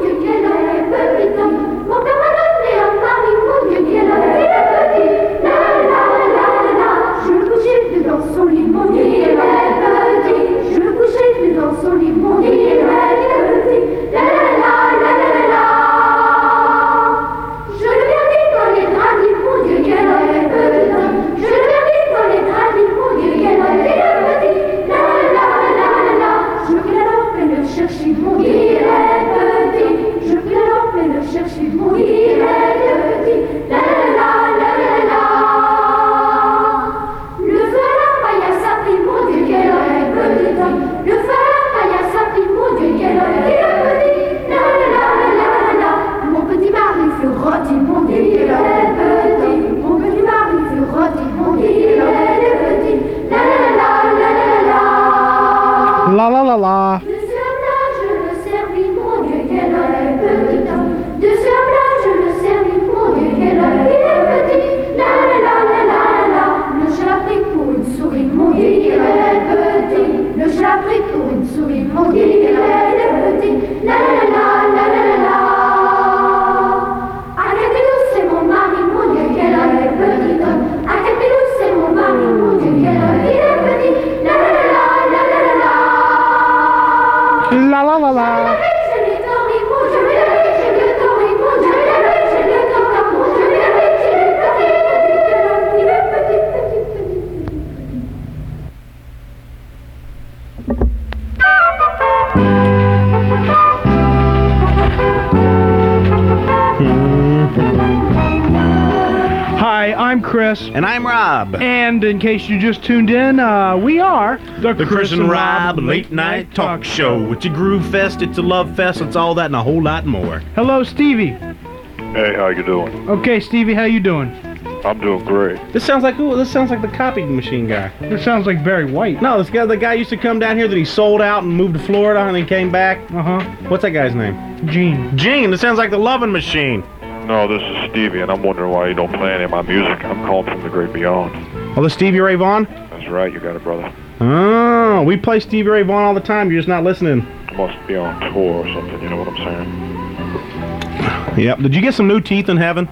La la la la. La la la la. Hi, I'm Chris. And I'm Rob. And in case you just tuned in, uh, we are the, The Chris and Rob Late Night Talk Show. It's a groove fest, it's a love fest, it's all that and a whole lot more. Hello, Stevie. Hey, how you doing? Okay, Stevie, how you doing? I'm doing great. This sounds like ooh, this sounds like the copy machine guy. This sounds like Barry White. No, this guy the guy used to come down here that he sold out and moved to Florida and then came back. Uh-huh. What's that guy's name? Gene. Gene, this sounds like the Lovin' Machine. No, this is Stevie, and I'm wondering why you don't play any of my music. I'm calling from the great beyond. Oh, the Stevie Ray Vaughan? That's right, you got it, brother. Oh, we play Stevie Ray Vaughan all the time. You're just not listening. Must be on tour or something, you know what I'm saying? Yep. Did you get some new teeth in heaven?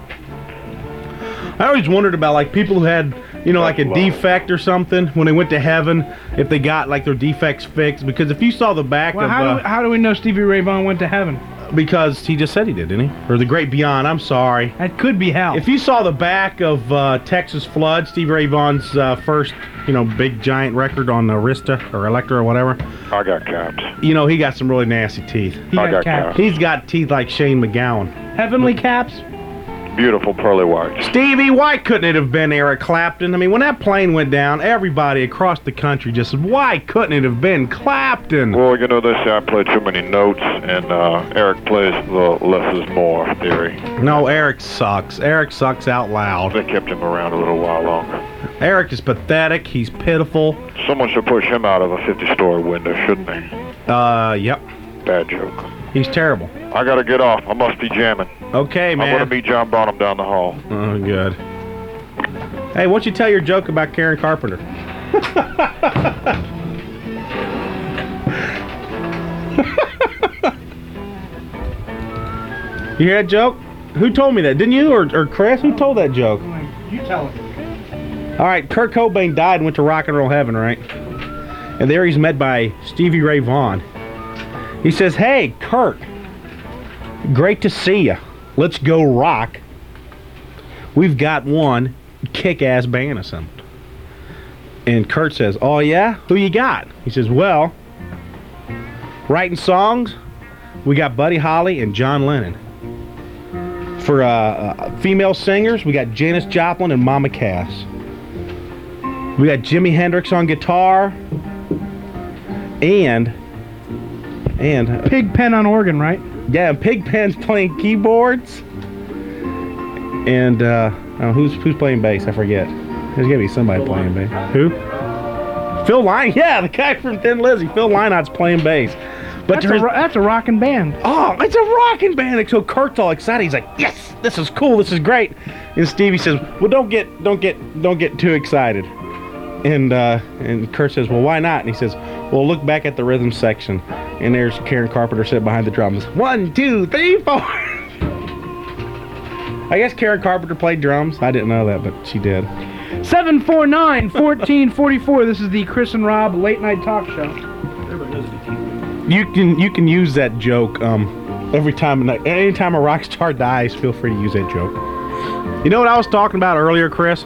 I always wondered about like people who had, you know, like a defect or something when they went to heaven, if they got like their defects fixed. Because if you saw the back Well, of, how, uh, do we, how do we know Stevie Ray Vaughan went to heaven? because he just said he did, didn't he? Or the Great Beyond. I'm sorry. That could be hell. If you saw the back of uh, Texas Flood, Stevie Ray Vaughan's uh, first, you know, big giant record on Arista or Elektra or whatever. I got caps. You know, he got some really nasty teeth. He I got got caps. caps. He's got teeth like Shane McGowan. Heavenly caps? Beautiful pearly whites. Stevie, why couldn't it have been Eric Clapton? I mean, when that plane went down, everybody across the country just said, why couldn't it have been Clapton? Well, you know, they say I play too many notes, and uh, Eric plays the less is more theory. No, Eric sucks. Eric sucks out loud. They kept him around a little while longer. Eric is pathetic. He's pitiful. Someone should push him out of a fifty-story window, shouldn't they? Uh, yep. Bad joke. He's terrible. I gotta get off. I must be jamming. Okay, man. I'm gonna meet John Bonham down the hall. Oh, good. Hey, why don't you tell your joke about Karen Carpenter? You hear that joke? Who told me that? Didn't you or, or Chris? Who told that joke? You tell it. All right, Kurt Cobain died and went to rock and roll heaven, right? And there he's met by Stevie Ray Vaughan. He says, hey, Kurt, great to see you. Let's go rock. We've got one kick-ass band or something. And Kurt says, oh, yeah? Who you got? He says, well, writing songs, we got Buddy Holly and John Lennon. For uh, uh, female singers, we got Janis Joplin and Mama Cass. We got Jimi Hendrix on guitar. And... And... Pig Pen on organ, right? Yeah, and Pigpen's playing keyboards. And uh, oh, who's who's playing bass? I forget. There's gotta be somebody Phil playing Line. bass. Who? Phil Lynott. Yeah, the guy from Thin Lizzy. Phil Lynott's playing bass. But that's a, that's a rockin' band. Oh, it's a rockin' band. So Kurt's all excited. He's like, "Yes, this is cool. This is great." And Stevie says, "Well, don't get, don't get, don't get too excited." And uh, and Kurt says, "Well, why not?" And he says, "Well, look back at the rhythm section, and there's Karen Carpenter sitting behind the drums. One, two, three, four." I guess Karen Carpenter played drums. I didn't know that, but she did. seven four nine, one four four four. This is the Chris and Rob Late Night Talk Show. You can you can use that joke um, every time. Anytime a rock star dies, feel free to use that joke. You know what I was talking about earlier, Chris?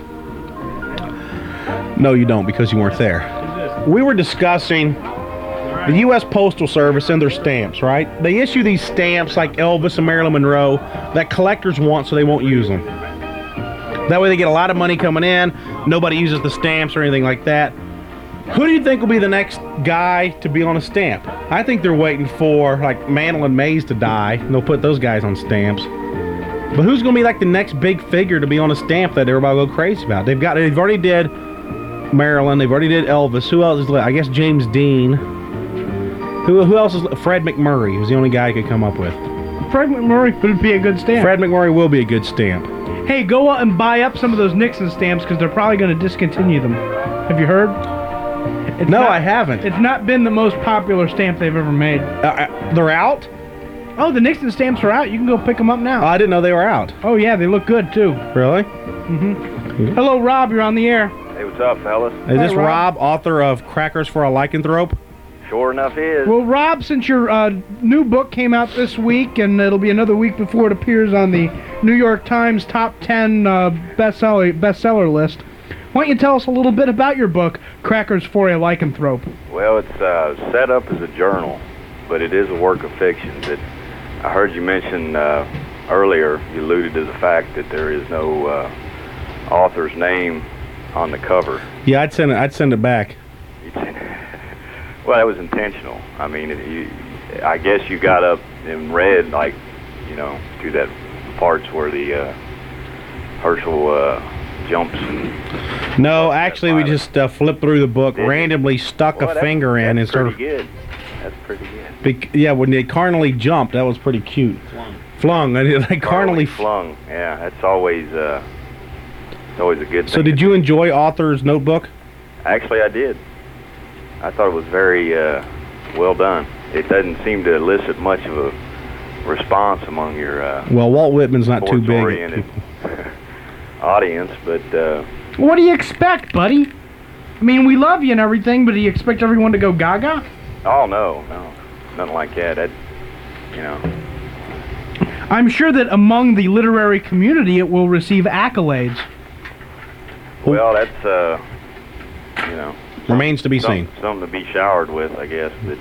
No, you don't, because you weren't there. We were discussing the U S Postal Service and their stamps, right? They issue these stamps like Elvis and Marilyn Monroe that collectors want, so they won't use them. That way they get a lot of money coming in. Nobody uses the stamps or anything like that. Who do you think will be the next guy to be on a stamp? I think they're waiting for, like, Mantle and Mays to die, and they'll put those guys on stamps. But who's going to be, like, the next big figure to be on a stamp that everybody will go crazy about? They've got, they've already did Marilyn. They've already did Elvis. Who else is left? I guess James Dean. Who who else is left? Fred McMurray was the only guy I could come up with. Fred McMurray would be a good stamp. Fred McMurray will be a good stamp. Hey, go out and buy up some of those Nixon stamps because they're probably going to discontinue them. Have you heard? It's no, not, I haven't. It's not been the most popular stamp they've ever made. Uh, they're out? Oh, the Nixon stamps are out. You can go pick them up now. Oh, I didn't know they were out. Oh, yeah, they look good, too. Really? Mm-hmm. Mm-hmm. Hello, Rob. You're on the air. Hey, what's up, fellas? Is this Hi, Rob. Rob, author of Crackers for a Lycanthrope? Sure enough is. Well, Rob, since your uh, new book came out this week, and it'll be another week before it appears on the New York Times top ten uh, bestseller, bestseller list, why don't you tell us a little bit about your book, Crackers for a Lycanthrope? Well, it's uh, set up as a journal, but it is a work of fiction. That I heard you mention uh, earlier, you alluded to the fact that there is no uh, author's name on the cover. Yeah, I'd send it, I'd send it back. Well, that was intentional. I mean, if you, I guess you got up and read, like, you know, through that parts where the uh, Herschel uh, jumps and... No, actually, we just uh, flipped through the book, Did randomly stuck well, a finger in, and sort of... That's pretty good. That's pretty good. Bec yeah, when they carnally jumped, that was pretty cute. Flung. Flung. I mean, they carnally... flung. Yeah, that's always, uh, it's always a good thing. So did you enjoy Author's Notebook? Actually, I did. I thought it was very uh, well done. It doesn't seem to elicit much of a response among your uh, well, Walt Whitman's not too big audience, but uh, what do you expect, buddy? I mean, we love you and everything, but do you expect everyone to go gaga? Oh no, no, nothing like that. That, you know. I'm sure that among the literary community, it will receive accolades. Well, that's uh, you know. Remains to be something, seen. Something to be showered with, I guess. But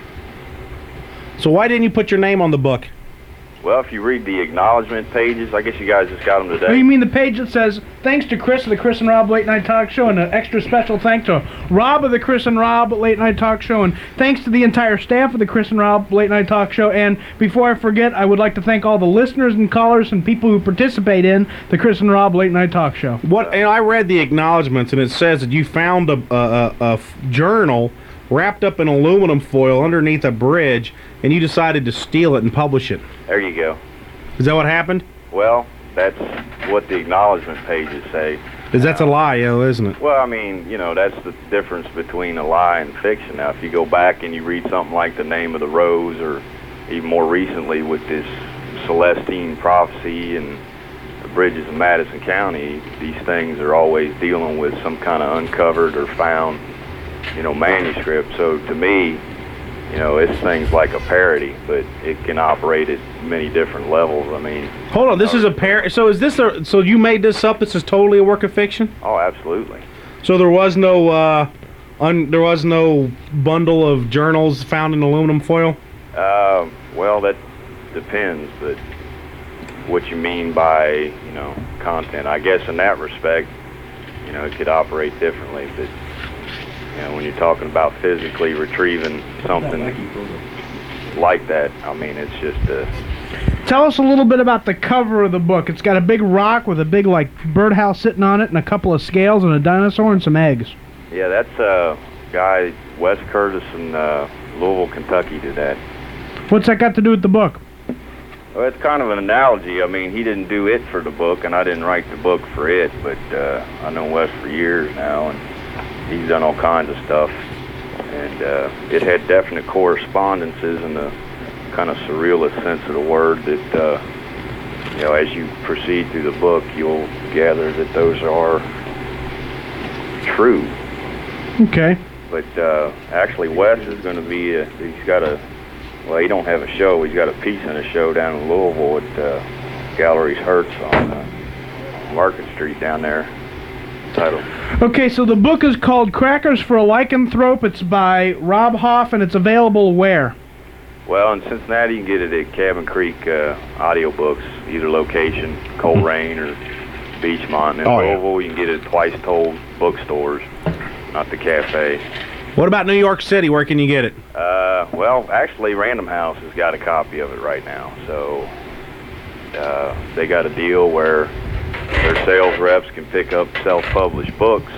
so why didn't you put your name on the book? Well, if you read the acknowledgement pages, I guess you guys just got them today. Oh, you mean the page that says, thanks to Chris of the Chris and Rob Late Night Talk Show, and an extra special thanks to Rob of the Chris and Rob Late Night Talk Show, and thanks to the entire staff of the Chris and Rob Late Night Talk Show. And before I forget, I would like to thank all the listeners and callers and people who participate in the Chris and Rob Late Night Talk Show. What? And I read the acknowledgments, and it says that you found a, a, a, a journal wrapped up in aluminum foil underneath a bridge, and you decided to steal it and publish it. There you go. Is that what happened? Well, that's what the acknowledgement pages say. Is that's a lie, though, isn't it? Well, I mean, you know, that's the difference between a lie and fiction. Now, if you go back and you read something like The Name of the Rose, or even more recently with this Celestine Prophecy and the Bridges of Madison County, these things are always dealing with some kind of uncovered or found, you know, manuscript. So to me, you know, it's things like a parody, but it can operate at many different levels. I mean, hold on, this is a par. So is this a? So you made this up? This is totally a work of fiction? Oh, absolutely. So there was no, uh, un, there was no bundle of journals found in aluminum foil? Uh, well, that depends, but what you mean by, you know, content? I guess in that respect, you know, it could operate differently, but. You know, when you're talking about physically retrieving something like that, I mean, it's just a... Tell us a little bit about the cover of the book. It's got a big rock with a big, like, birdhouse sitting on it and a couple of scales and a dinosaur and some eggs. Yeah, that's a guy, Wes Curtis in uh, Louisville, Kentucky, did that. What's that got to do with the book? Well, it's kind of an analogy. I mean, he didn't do it for the book, and I didn't write the book for it, but uh, I know Wes for years now, and he's done all kinds of stuff. And uh, it had definite correspondences in the kind of surrealist sense of the word that, uh, you know, as you proceed through the book, you'll gather that those are true. Okay. But uh, actually, Wes is going to be, a, he's got a, well, he don't have a show. He's got a piece in a show down in Louisville at uh, Galleries Hertz on uh, Market Street down there. Title. Okay, so the book is called Crackers for a Lycanthrope. It's by Rob Hoff, and it's available where? Well, in Cincinnati, you can get it at Cabin Creek uh, Audiobooks, either location, Coleraine or Beachmont. And in Oh, yeah. Louisville, you can get it at Twice Told bookstores, not the cafe. What about New York City? Where can you get it? Uh, well, actually, Random House has got a copy of it right now. So uh, they got a deal where their sales reps can pick up self-published books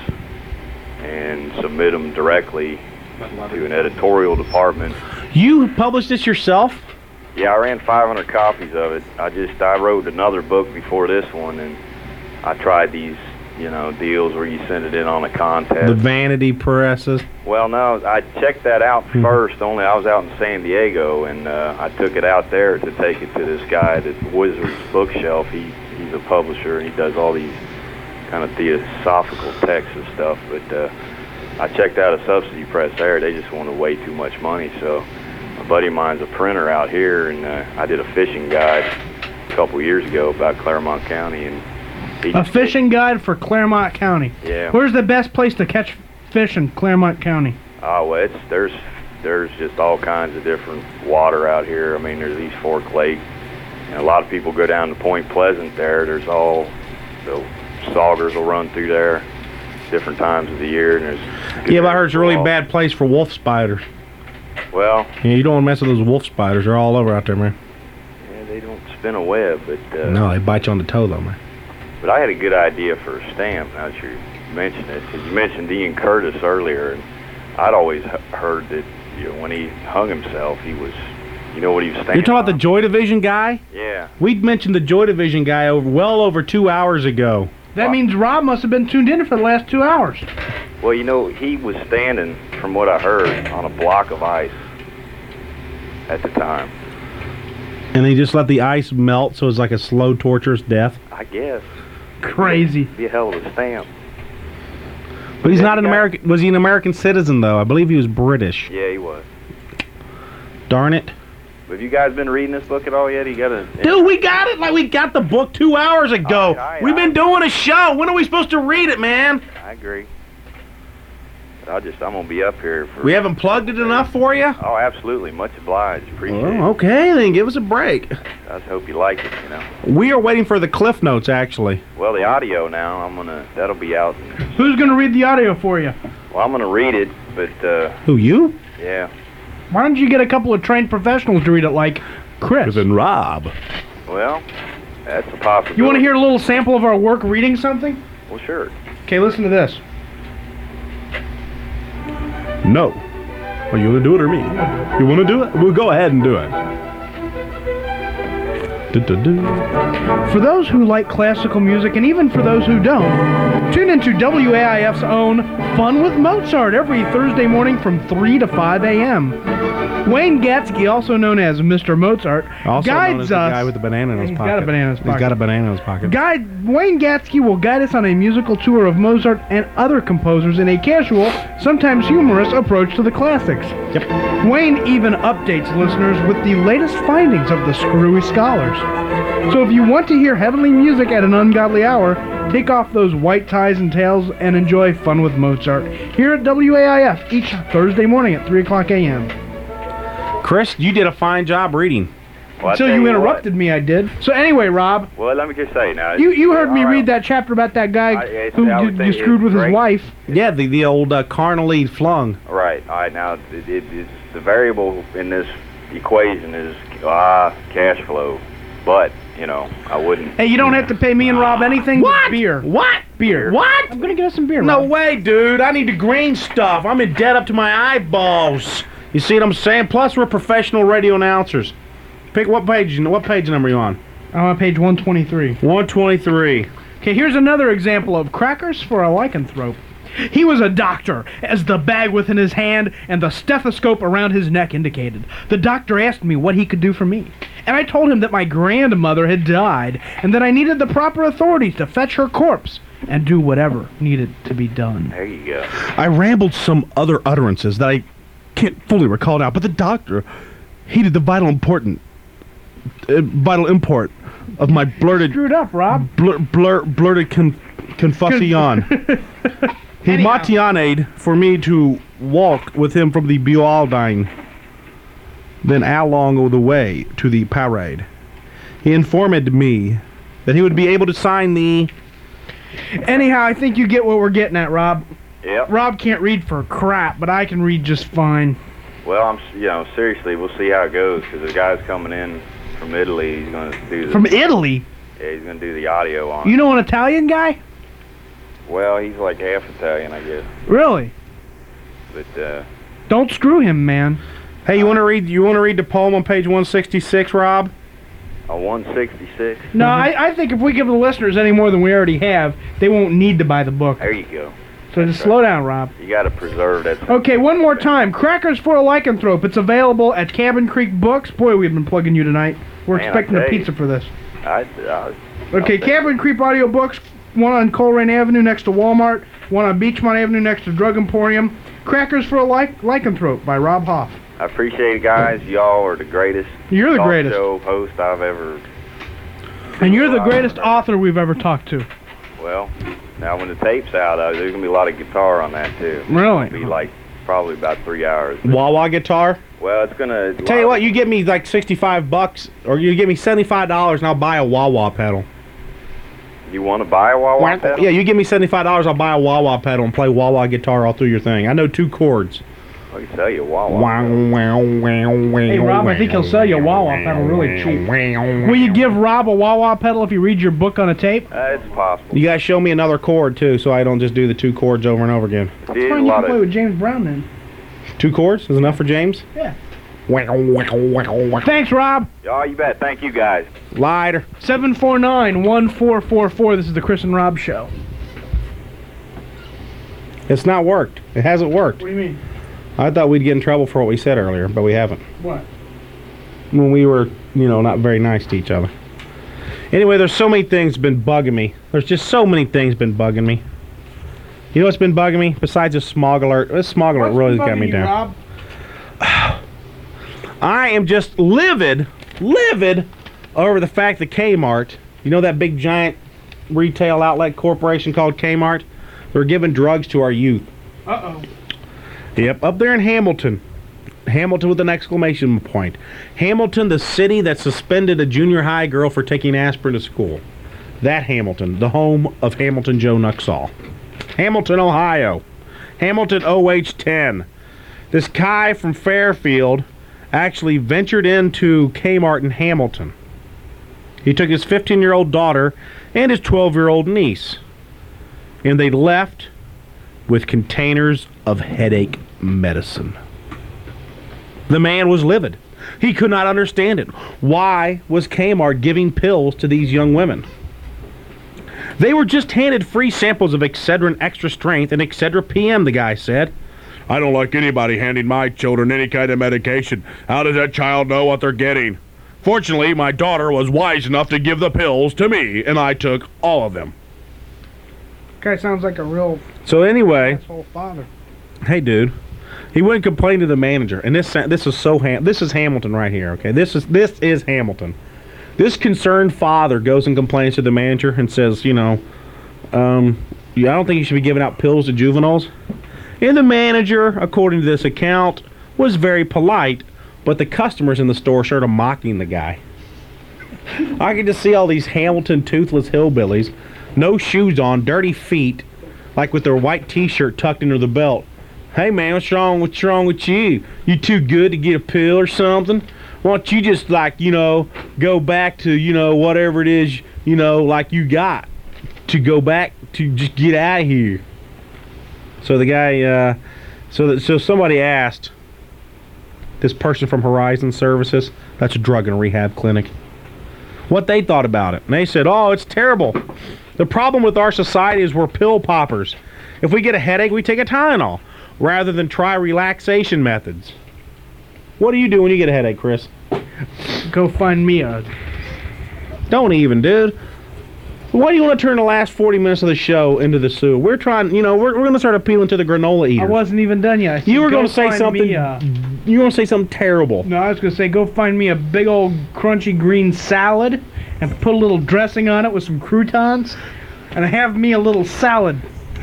and submit them directly to an editorial department. You published this yourself? Yeah, I ran five hundred copies of it. I just, I wrote another book before this one, and I tried these, you know, deals where you send it in on a contest. The vanity presses. Well, no, I checked that out first, only I was out in San Diego, and uh, I took it out there to take it to this guy at Wizard's Bookshelf. He, he's a publisher, and he does all these kind of theosophical texts and stuff, but uh, I checked out a subsidy press there. They just wanted way too much money, so a buddy of mine's a printer out here, and uh, I did a fishing guide a couple years ago about Claremont County, and he A fishing guide for Claremont County. Yeah. Where's the best place to catch fish in Claremont County? Oh, well, it's, there's there's just all kinds of different water out here. I mean, there's East Fork Lake, and a lot of people go down to Point Pleasant there. There's all, the saugers will run through there different times of the year. And there's Yeah, but I heard it's a really bad place for wolf spiders. Well, Yeah, you don't want to mess with those wolf spiders. They're all over out there, man. yeah, they don't spin a web, but uh, No, they bite you on the toe, though, man. But I had a good idea for a stamp, now that you mentioned it, because you mentioned Ian Curtis earlier, and I'd always h- heard that, you know, when he hung himself, he was, you know what he was stamping? You're talking about the Joy Division guy? Yeah. We'd mentioned the Joy Division guy over well over two hours ago. That means Rob must have been tuned in for the last two hours. Well, you know, he was standing, from what I heard, on a block of ice at the time. And they just let the ice melt, so it's like a slow, torturous death. I guess. Crazy. Be a hell of a stamp. But he's Yeah, not an he got- American. Was he an American citizen, though? I believe he was British. Yeah, he was. Darn it. Have you guys been reading this book at all yet? You got a... Dude, we got it like we got the book two hours ago. I- I- We've been I- doing a show. When are we supposed to read it, man? I agree. But I'll just, I'm going to be up here for... We haven't plugged it enough for you? Oh, absolutely. Much obliged. Appreciate it. Oh, okay, then give us a break. I just hope you like it, you know. We are waiting for the Cliff Notes, actually. Well, the audio now, I'm going to... That'll be out. Who's going to read the audio for you? Well, I'm going to read it, but, uh... Who, you? Yeah. Why don't you get a couple of trained professionals to read it, like Chris? And Rob. Well, that's a possibility. You want to hear a little sample of our work reading something? Well, sure. Okay, listen to this. No. Are you going to do it or me? You want to do it? We'll go ahead and do it. Du-du-du. For those who like classical music, and even for those who don't, tune into W A I F's own Fun with Mozart every Thursday morning from three to five a.m. Wayne Gatsky, also known as Mister Mozart, Also guides known as the us. guy with the banana in his He's pocket. got a banana in his pocket. He's got a banana in his pocket. Guide Wayne Gatsky will guide us on a musical tour of Mozart and other composers in a casual, sometimes humorous approach to the classics. Yep. Wayne even updates listeners with the latest findings of the screwy scholars. So if you want to hear heavenly music at an ungodly hour, take off those white ties and tails and enjoy Fun with Mozart here at W A I F each Thursday morning at three o'clock a.m. Chris, you did a fine job reading. Well, I Until tell you what. interrupted me, I did. So anyway, Rob, Well, let me just say now. you, you heard me all right. read that chapter about that guy I- it's- who I you, would you say screwed it's with his great. wife. Yeah, the, the old uh, carnally flung. Right. All right. Now, it, it, it's the variable in this equation is ah cash flow. but you know, I wouldn't. Hey, you don't have to pay me and Rob anything What? but beer. What? Beer. What? I'm gonna get us some beer, No Rob. way, dude. I need the green stuff. I'm in debt up to my eyeballs. You see what I'm saying? Plus, we're professional radio announcers. Pick what page? What page number are you on? I'm on page one twenty-three. one twenty-three. Okay, here's another example of crackers for a lycanthrope. He was a doctor, as the bag within his hand and the stethoscope around his neck indicated. The doctor asked me what he could do for me, and I told him that my grandmother had died, and that I needed the proper authorities to fetch her corpse and do whatever needed to be done. There you go. I rambled some other utterances that I can't fully recall now, but the doctor heeded the vital important, uh, vital import of my blurted, Screwed up, Rob. blur, blur, blurted con, confussion. He motioned for me to walk with him from the Bualdine, then along the way to the parade. He informed me that he would be able to sign the... Anyhow, I think you get what we're getting at, Rob. Yep. Rob can't read for crap, but I can read just fine. Well, I'm, you know, seriously, we'll see how it goes because the guy's coming in from Italy. He's going to do the, From Italy? Yeah, he's going to do the audio on You it. know an Italian guy? Well, he's like half Italian, I guess. Really? But uh, Don't screw him, man. Hey, you want to read? You want to read the poem on page one sixty-six, Rob? a one sixty-six. No, I, I think if we give the listeners any more than we already have, they won't need to buy the book. There you go. So just slow down, Rob. You got to preserve that. Okay, one more time. Crackers for a Lycanthrope. It's available at Cabin Creek Books. Boy, we've been plugging you tonight. We're Man, expecting I a tell you. pizza for this. I, I, Okay, Cabin Creek Audio Books. One on Coleraine Avenue next to Walmart. One on Beachmont Avenue next to Drug Emporium. Crackers for a Ly- Lycanthrope by Rob Hoff. I appreciate it, guys. Y'all are the greatest. You're the talk greatest. show host I've ever. And you're the greatest author we've ever talked to. Well, now when the tape's out, uh, there's gonna be a lot of guitar on that too. Really? It'll be like probably about three hours. Wawa guitar. Well, it's gonna. Tell you what, you give me like sixty-five bucks, or you give me seventy-five dollars, and I'll buy a Wawa pedal. You want to buy a Wawa pedal? Yeah, you give me seventy-five dollars, I'll buy a Wawa pedal and play Wawa guitar all through your thing. I know two chords. I can sell you a Wawa. Wow, wow, wow, wow. Hey, Rob, I think he'll sell you a Wawa pedal really cheap. Will you give Rob a Wawa pedal if he reads your book on a tape? Uh, it's possible. You guys show me another chord too, so I don't just do the two chords over and over again. That's fine, you can play with James Brown then. Two chords is enough for James? Yeah. Wow, wow, wow, wow. Thanks, Rob. Oh, you bet. Thank you, guys. Lighter. seven four nine, one four four four. This is the Chris and Rob Show. It's not worked. It hasn't worked. What do you mean? I thought we'd get in trouble for what we said earlier, but we haven't. What? When we were, you know, not very nice to each other. Anyway, there's so many things been bugging me. There's just so many things been bugging me. You know what's been bugging me? Besides this smog alert. This smog alert really got me down. Rob? I am just livid, livid over the fact that Kmart, you know that big giant retail outlet corporation called Kmart? They're giving drugs to our youth. Uh-oh. Yep, up there in Hamilton. Hamilton with an exclamation point. Hamilton, the city that suspended a junior high girl for taking aspirin to school. That Hamilton, the home of Hamilton Joe Nuxall. Hamilton, Ohio. Hamilton O H ten. This guy from Fairfield actually ventured into Kmart in Hamilton. He took his fifteen-year-old daughter and his twelve-year-old niece, and they left with containers of headache medicine. The man was livid. He could not understand it. Why was Kmart giving pills to these young women? They were just handed free samples of Excedrin Extra Strength and Excedrin P M, the guy said. I don't like anybody handing my children any kind of medication. How does that child know what they're getting? Fortunately, my daughter was wise enough to give the pills to me, and I took all of them. Guy sounds like a real So anyway, asshole father. hey dude, he went and complained to the manager, and this this is so ham- this is Hamilton right here. Okay, this is this is Hamilton. This concerned father goes and complains to the manager and says, you know, um, yeah, I don't think you should be giving out pills to juveniles. And the manager, according to this account, was very polite, but the customers in the store started mocking the guy. I could just see all these Hamilton toothless hillbillies, no shoes on, dirty feet, like with their white t-shirt tucked into the belt. Hey man, what's wrong? What's wrong with you? You too good to get a pill or something? why don't you just, like, you know, go back to, you know, whatever it is, you know, like you got to go back to just get out of here. So the guy, uh, so that, so somebody asked this person from Horizon Services, that's a drug and rehab clinic, what they thought about it. And they said, oh, it's terrible. The problem with our society is we're pill poppers. If we get a headache, we take a Tylenol rather than try relaxation methods. What do you do when you get a headache, Chris? Go find me a... Don't even, dude. Why do you want to turn the last forty minutes of the show into the sewer? We're trying, you know, we're, we're going to start appealing to the granola eaters. I wasn't even done yet. I said, You were go going to say find something. me a- You were going to say something terrible. No, I was going to say go find me a big old crunchy green salad and put a little dressing on it with some croutons and have me a little salad.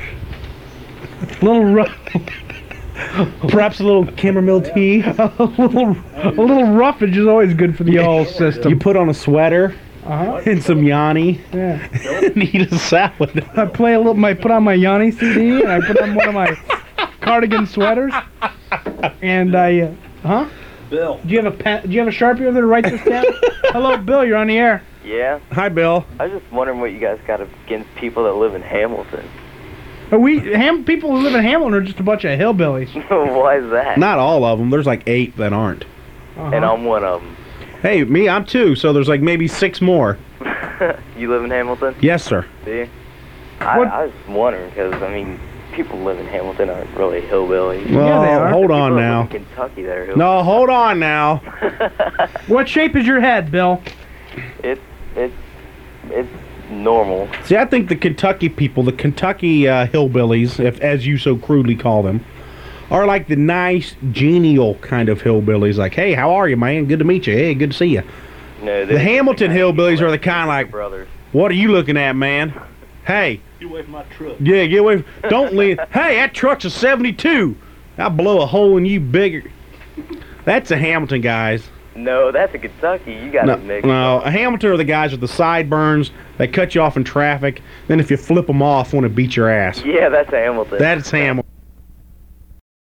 A little rough. Perhaps a little chamomile tea. a little a little roughage is always good for the whole system. You put on a sweater Uh-huh. and some Yanni Yeah. and eat a salad. I play a little. My put on my Yanni C D and I put on one of my cardigan sweaters. And I, uh, huh? Bill. Do you have a pen? Do you have a Sharpie over there to write this down? Hello, Bill. You're on the air. Yeah. Hi, Bill. I was just wondering what you guys got against people that live in Hamilton. Are we Ham? People who live in Hamilton are just a bunch of hillbillies. Why is that? Not all of them. There's like eight that aren't. Uh-huh. And I'm one of them. Hey, me, I'm two, so there's like maybe six more. You live in Hamilton? Yes, sir. See? I, I was wondering because, I mean, people who live in Hamilton aren't really hillbillies. Well, Yeah, they are. hold on People that now. live in Kentucky that are hillbillies. No, hold on now. What shape is your head, Bill? It's, it's, it's normal. See, I think the Kentucky people, the Kentucky uh, hillbillies, if as you so crudely call them, are like the nice, genial kind of hillbillies. Like, hey, how are you, man? Good to meet you. Hey, good to see you. No, The Hamilton hillbillies are the kind like, brothers. what are you looking at, man? Hey. Get away from my truck. Yeah, get away. Don't leave. Hey, that truck's a seventy-two. I'll blow a hole in you bigger. That's a Hamilton, guys. No, that's a Kentucky. You got No, it mixed. no, a Hamilton are the guys with the sideburns. They cut you off in traffic. Then if you flip them off, want to beat your ass. Yeah, that's Hamilton. That's Hamilton.